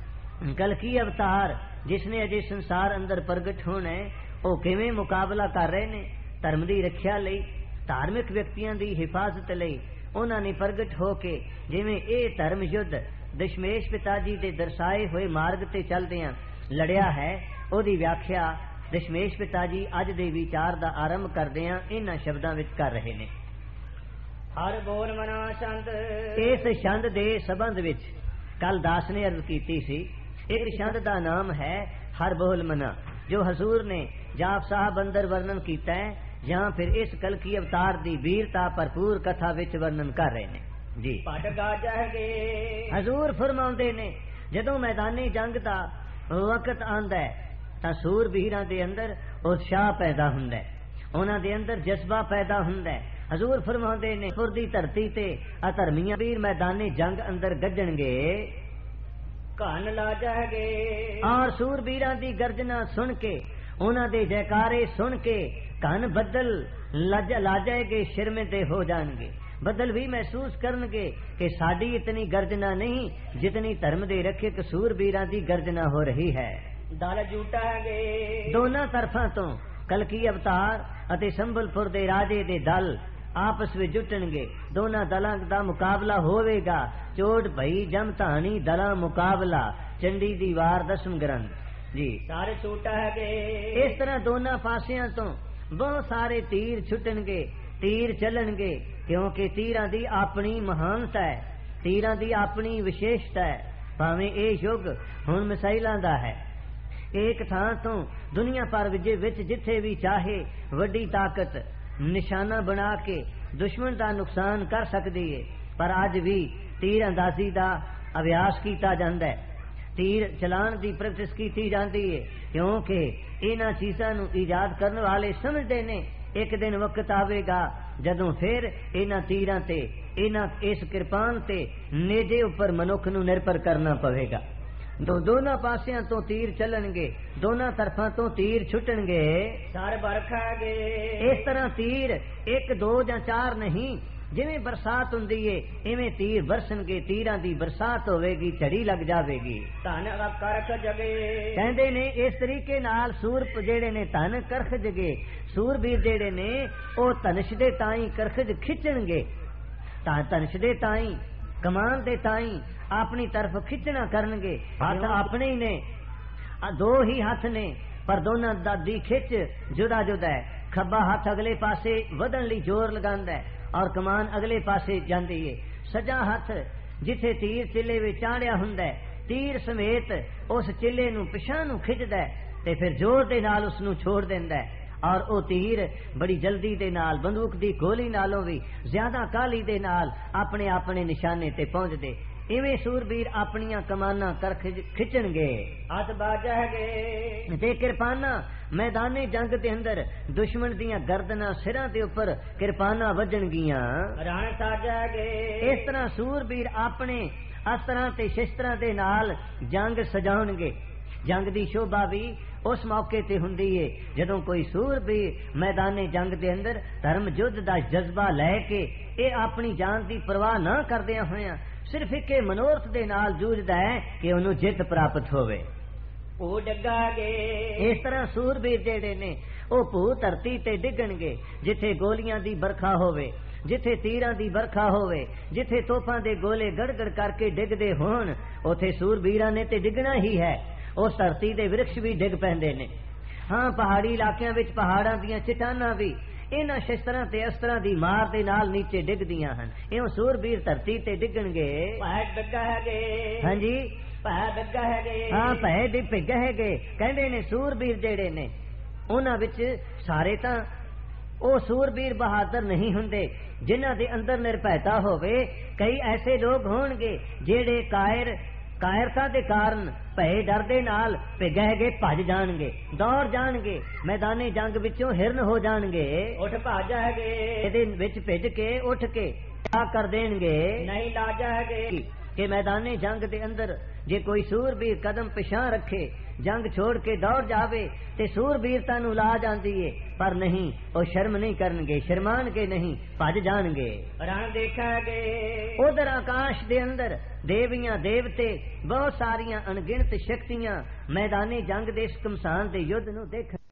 A: कलकी अवतार जिसने अजे संसार अंदर प्रगट होना है, वो किवें मुकाबला कर रहे ने। धर्म दी रखिया लई, धार्मिक व्यक्तियां दी हिफाजत लई उन्हां ने प्रगट होके जिवें ए धर्म युद्ध दशमेश पिता जी दे दर्शाए हुए मार्ग ते चलदियां लड़िया है, ओदी व्याख्या दशमेश पिता जी अज दे विचार दा आरंभ करदियां इन्हां शब्दां विच कर रहे ने।
B: हर बोल मना छंद।
A: इस छंद दे संबंध विच कल दास ने अर्ज कीती सी, एक छंद दा नाम है हर बोल मना, जो हजूर ने जाप साहब अंदर वर्णन कीता है, जहां फिर इस कलकी अवतार दी वीरता भरपूर कथा विच वर्णन कर रहे ने जी।
B: पट गाजगे
A: हजूर फरमाउंदे ने जदों मैदानी जंग दा वक्त आंदा है तां सूरबीरां दे अंदर उत्साह पैदा हुंदा है, उन्हां दे अंदर जज्बा पैदा हुंदा है। हजूर फरमाउंदे ने पुर दी धरती ते अधर्मियां वीर मैदानी जंग अंदर गजणगे,
B: कान ला जागे
A: और सूरबीरां दी गर्जना सुन के ਉਹਨਾਂ ਦੇ ਜੈਕਾਰੇ ਸੁਣ ਕੇ ਕੰਨ ਬੱਦਲ ਲੱਜ ਲਾਜੇਗੇ, ਸ਼ਰਮੇ ਤੇ ਹੋ ਜਾਣਗੇ। ਬੱਦਲ ਵੀ ਮਹਿਸੂਸ ਕਰਨਗੇ ਕਿ ਸਾਡੀ ਇਤਨੀ ਗਰਜਨਾ ਨਹੀਂ ਜਿਤਨੀ ਧਰਮ ਦੇ ਰੱਖੇ ਕਸੂਰਬੀਰਾਂ ਦੀ ਗਰਜਨਾ ਹੋ ਰਹੀ ਹੈ।
B: ਦਲ ਜੁਟਾਂਗੇ
A: ਦੋਨਾਂ ਤਰਫਾਂ ਤੋਂ ਕਲਕੀ ਅਵਤਾਰ ਅਤੇ ਸੰਬਲਪੁਰ ਦੇ ਰਾਜੇ ਦੇ ਦਲ ਆਪਸ ਵਿੱਚ ਜੁਟਣਗੇ। ਦੋਨਾਂ ਦਲਾਂ ਦਾ ਮੁਕਾਬਲਾ ਹੋਵੇਗਾ। ਚੋਟ ਭਈ ਜਮ ਧਾਣੀ ਦਲਾਂ ਮੁਕਾਬਲਾ, ਚੰਡੀ ਦੀ ਵਾਰ ਦਸਮ ਗ੍ਰੰਥ ਜੀ।
B: ਸਾਰੇ ਛੁਟਾਂਗੇ
A: ਇਸ ਤਰ੍ਹਾਂ ਦੋਨਾਂ ਪਾਸਿਆਂ ਤੋਂ ਬਹੁਤ ਸਾਰੇ ਤੀਰ ਛੁੱਟਣਗੇ, ਤੀਰ ਚੱਲਣਗੇ, ਕਿਉਂਕਿ ਤੀਰਾਂ ਦੀ ਆਪਣੀ ਮਹਾਨਤਾ ਹੈ, ਤੀਰਾਂ ਦੀ ਆਪਣੀ ਵਿਸ਼ੇਸ਼ਤਾ ਹੈ। ਭਾਵੇਂ ਇਹ ਯੁੱਗ ਹੁਣ ਮਿਸਾਈਲਾਂ ਦਾ ਹੈ, ਇੱਕ ਥਾਂ ਤੋਂ ਦੁਨੀਆ ਭਰ ਵਿੱਚ ਜਿੱਥੇ ਵੀ ਚਾਹੇ ਵੱਡੀ ਤਾਕਤ ਨਿਸ਼ਾਨਾ ਬਣਾ ਕੇ ਦੁਸ਼ਮਣ ਦਾ ਨੁਕਸਾਨ ਕਰ ਸਕਦੀ ਹੈ। ਪਰ ਅੱਜ ਵੀ ਤੀਰ ਅੰਦਾਜ਼ੀ ਦਾ ਅਭਿਆਸ ਕੀਤਾ ਜਾਂਦਾ ਹੈ, ਤੀਰ ਚਲਾਉਣ ਦੀ ਪ੍ਰੈਕਟਿਸ ਕੀਤੀ ਜਾਂਦੀ ਹੈ, ਕਿਉਂਕਿ ਇਹਨਾਂ ਚੀਜ਼ਾਂ ਨੂੰ ਈਜਾਦ ਕਰਨ ਵਾਲੇ ਸਮਝਦੇ ਨੇ ਇੱਕ ਦਿਨ ਵਕਤ ਆਵੇਗਾ ਜਦੋਂ ਫਿਰ ਇਹਨਾਂ ਤੀਰਾਂ ਤੇ ਇਹਨਾਂ ਇਸ ਕਿਰਪਾਨ ਤੇ ਨੇਜੇ ਉੱਪਰ ਮਨੁੱਖ ਨੂੰ ਨਿਰਭਰ ਕਰਨਾ ਪਵੇਗਾ। ਦੋ ਦੋਨਾਂ ਪਾਸਿਆਂ ਤੋਂ ਤੀਰ ਚੱਲਣਗੇ, ਦੋਨਾਂ ਤਰਫਾਂ ਤੋਂ ਤੀਰ ਛੁੱਟਣਗੇ,
B: ਸਾਰੇ ਬਰਖਾਂਗੇ।
A: ਇਸ ਤਰ੍ਹਾਂ ਤੀਰ ਇੱਕ ਦੋ ਜਾਂ ਚਾਰ ਨਹੀਂ, ਜਿਵੇਂ ਬਰਸਾਤ ਹੁੰਦੀ ਏ ਇਵੇਂ ਤੀਰ ਵਰਸਣਗੇ। ਤੀਰਾਂ ਦੀ ਬਰਸਾਤ ਹੋਵੇਗੀ, ਝੜੀ ਲੱਗ ਜਾਵੇਗੀ।
B: ਧਨ ਕਰਖ ਜਗੇ
A: ਕਹਿੰਦੇ ਨੇ ਇਸ ਤਰੀਕੇ ਨਾਲ ਸੂਰਪ ਜਿਹੜੇ ਨੇ ਧਨ ਕਰਖ ਜਗੇ, ਸੂਰਬੀਰ ਜਿਹੜੇ ਨੇ ਉਹ ਧਨਸ਼ ਦੇ ਤਾਈ ਕਰਖਜ ਖਿੱਚਣਗੇ, ਤਾਂ ਧਨਸ਼ ਦੇ ਤਾਈ ਕਮਾਨ ਦੇ ਤਾਈ ਆਪਣੀ ਤਰਫ ਖਿੱਚਣਾ ਕਰਨਗੇ। ਹੱਥ ਆਪਣੇ ਹੀ ਨੇ, ਦੋ ਹੀ ਹੱਥ ਨੇ, ਪਰ ਦੋਨਾਂ ਦਾ ਦੀ ਖਿੱਚ ਜੁਦਾ ਜੁਦਾ ਹੈ। ਖੱਬਾ ਹੱਥ ਅਗਲੇ ਪਾਸੇ ਵਧਣ ਲਈ ਜ਼ੋਰ ਲਗਾਉਂਦਾ ਹੈ ਔਰ ਕਮਾਨ ਅਗਲੇ ਪਾਸੇ ਜਾਂਦੀ ਹੈ। ਸੱਜਾ ਹੱਥ ਜਿੱਥੇ ਤੀਰ ਚਿੱਲੇ ਵਿੱਚ ਚਾੜਿਆ ਹੁੰਦਾ ਹੈ, ਤੀਰ ਸਮੇਤ ਉਸ ਚਿੱਲੇ ਨੂੰ ਪਿਛਾਂ ਨੂੰ ਖਿੱਚਦਾ ਤੇ ਫਿਰ ਜ਼ੋਰ ਦੇ ਨਾਲ ਉਸ ਨੂੰ ਛੋੜ ਦਿੰਦਾ ਹੈ ਔਰ ਉਹ ਤੀਰ ਬੜੀ ਜਲਦੀ ਦੇ ਨਾਲ ਬੰਦੂਕ ਦੀ ਗੋਲੀ ਨਾਲੋਂ ਵੀ ਜ਼ਿਆਦਾ ਕਾਹਲੀ ਦੇ ਨਾਲ ਆਪਣੇ ਆਪਣੇ ਨਿਸ਼ਾਨੇ ਤੇ ਪਹੁੰਚਦੇ। ਇਵੇਂ ਸੂਰਬੀਰ ਆਪਣੀਆਂ ਕਮਾਨਾਂ ਕਰ ਖਿੱਚਣਗੇ, ਹੱਥ ਬਾਜਣਗੇ ਤੇ ਕਿਰਪਾਨਾਂ ਮੈਦਾਨੇ ਜੰਗ ਦੇ ਅੰਦਰ ਦੁਸ਼ਮਣ ਦੀਆਂ ਗਰਦਨਾਂ ਸਿਰਾਂ ਦੇ ਉੱਪਰ ਕਿਰਪਾਨਾਂ ਵੱਜਣਗੀਆਂ,
B: ਰਣ ਸਾਜਣਗੇ।
A: ਇਸ ਤਰ੍ਹਾਂ ਸੂਰਬੀਰ ਆਪਣੇ ਅਸਤਰਾਂ ਤੇ ਸ਼ਸਤਰਾਂ ਦੇ ਨਾਲ ਜੰਗ ਸਜਾਉਣਗੇ। ਜੰਗ ਦੀ ਸ਼ੋਭਾ ਵੀ ਉਸ ਮੌਕੇ ਤੇ ਹੁੰਦੀ ਏ ਜਦੋਂ ਕੋਈ ਸੂਰਬੀਰ ਮੈਦਾਨੇ ਜੰਗ ਦੇ ਅੰਦਰ ਧਰਮ ਯੁੱਧ ਦਾ ਜਜ਼ਬਾ ਲੈ ਕੇ ਇਹ ਆਪਣੀ ਜਾਨ ਦੀ ਪਰਵਾਹ ਨਾ ਕਰਦਿਆਂ ਹੋਇਆਂ ਸਿਰਫ ਇੱਕ ਮਨੋਰਥ ਦੇ ਨਾਲ ਜੂਝਦਾ ਹੈ ਕਿ ਉਹਨੂੰ ਜਿੱਤ ਪ੍ਰਾਪਤ ਹੋਵੇ।
B: ਉਹ ਡਿੱਗਾਂਗੇ।
A: ਇਸ ਤਰ੍ਹਾਂ ਸੂਰਬੀਰ ਜਿਹੜੇ ਨੇ ਉਹ ਭੂ ਧਰਤੀ ਤੇ ਡਿੱਗਣਗੇ, ਜਿੱਥੇ ਗੋਲੀਆਂ ਦੀ ਵਰਖਾ ਹੋਵੇ, ਜਿੱਥੇ ਤੀਰਾਂ ਦੀ ਵਰਖਾ ਹੋਵੇ, ਜਿੱਥੇ ਤੋਪਾਂ ਦੇ ਗੋਲੇ ਗੜਗੜ ਕਰਕੇ ਡਿੱਗਦੇ ਹੋਣ, ਉੱਥੇ ਸੂਰਬੀਰਾਂ ਨੇ ਤੇ ਡਿੱਗਣਾ ਹੀ ਹੈ। ਉਸ ਧਰਤੀ ਦੇ ਵਿਰਕਸ਼ ਵੀ ਡਿੱਗ ਪੈਂਦੇ ਨੇ। ਹਾਂ, ਪਹਾੜੀ ਇਲਾਕਿਆਂ ਵਿੱਚ ਪਹਾੜਾਂ ਦੀਆਂ ਚਟਾਨਾਂ ਵੀ ਇਹਨਾਂ ਸ਼ਸਤਰਾਂ ਤੇ ਅਸਤਰਾਂ ਦੀ ਮਾਰ ਦੇ ਨਾਲ ਨੀਚੇ ਡਿੱਗਦੀਆਂ ਹਨ। ਇਉਂ ਸੂਰਬੀਰ ਧਰਤੀ ਤੇ ਡਿੱਗਣਗੇ।
B: ਭੈ ਡਿੱਗਾ ਹੈਗੇ।
A: ਹਾਂਜੀ,
B: ਭੈ ਡਿੱਗਾ ਹੈਗੇ।
A: ਹਾਂ, ਭੈ ਡਿੱਗ ਪਿੱਗਾ ਹੈਗੇ। ਕਹਿੰਦੇ ਨੇ ਸੂਰਬੀਰ ਜਿਹੜੇ ਨੇ ਉਹਨਾਂ ਵਿੱਚ ਸਾਰੇ ਤਾਂ ਉਹ ਸੂਰਬੀਰ ਬਹਾਦਰ ਨਹੀਂ ਹੁੰਦੇ ਜਿਨ੍ਹਾਂ ਦੇ ਅੰਦਰ ਨਿਰਭੈਤਾ ਹੋਵੇ। ਕਈ ਐਸੇ ਲੋਕ ਹੋਣਗੇ ਜਿਹੜੇ ਕਾਇਰ ਕਾਇਰਤਾ ਦੇ ਕਾਰਨ ਭੈ ਡਰ ਦੇ ਨਾਲ ਭਿੱਗੇਗੇ, ਭੱਜ ਜਾਣਗੇ, ਦੌੜ ਜਾਣਗੇ, ਮੈਦਾਨੀ ਜੰਗ ਵਿੱਚੋਂ ਹਿਰਨ ਹੋ ਜਾਣਗੇ,
B: ਉੱਠ ਭੱਜ ਹੈਗੇ।
A: ਇਹਦੇ ਵਿੱਚ ਭਿੱਜ ਕੇ ਉੱਠ ਕੇ ਆ ਕਰ ਦੇਣਗੇ।
B: ਨਹੀਂ ਲਾਜ ਹੈਗੇ
A: ਕਿ ਮੈਦਾਨੀ ਜੰਗ ਦੇ ਅੰਦਰ ਜੇ ਕੋਈ ਸੂਰਬੀਰ ਕਦਮ ਪਿਛਾਂ ਰੱਖੇ, ਜੰਗ ਛੋੜ ਕੇ ਦੌੜ ਜਾਵੇ ਤੇ ਸੂਰਬੀਰਤਾ ਨੂੰ ਲਾ ਜਾਂਦੀ ਏ, ਪਰ ਨਹੀਂ, ਉਹ ਸ਼ਰਮ ਨਹੀਂ ਕਰਨਗੇ, ਸ਼ਰਮਾਨਗੇ ਨਹੀਂ, ਭੱਜ ਜਾਣਗੇ।
B: ਰਣ ਦੇਖਾਂਗੇ।
A: ਉਧਰ ਆਕਾਸ਼ ਦੇ ਅੰਦਰ ਦੇਵੀਆਂ ਦੇਵਤੇ ਬਹੁਤ ਸਾਰੀਆਂ ਅਣਗਿਣਤ ਸ਼ਕਤੀਆਂ ਮੈਦਾਨੀ ਜੰਗ ਦੇ ਇਸ ਘਮਸਾਨ ਦੇ ਯੁੱਧ ਨੂੰ ਦੇਖ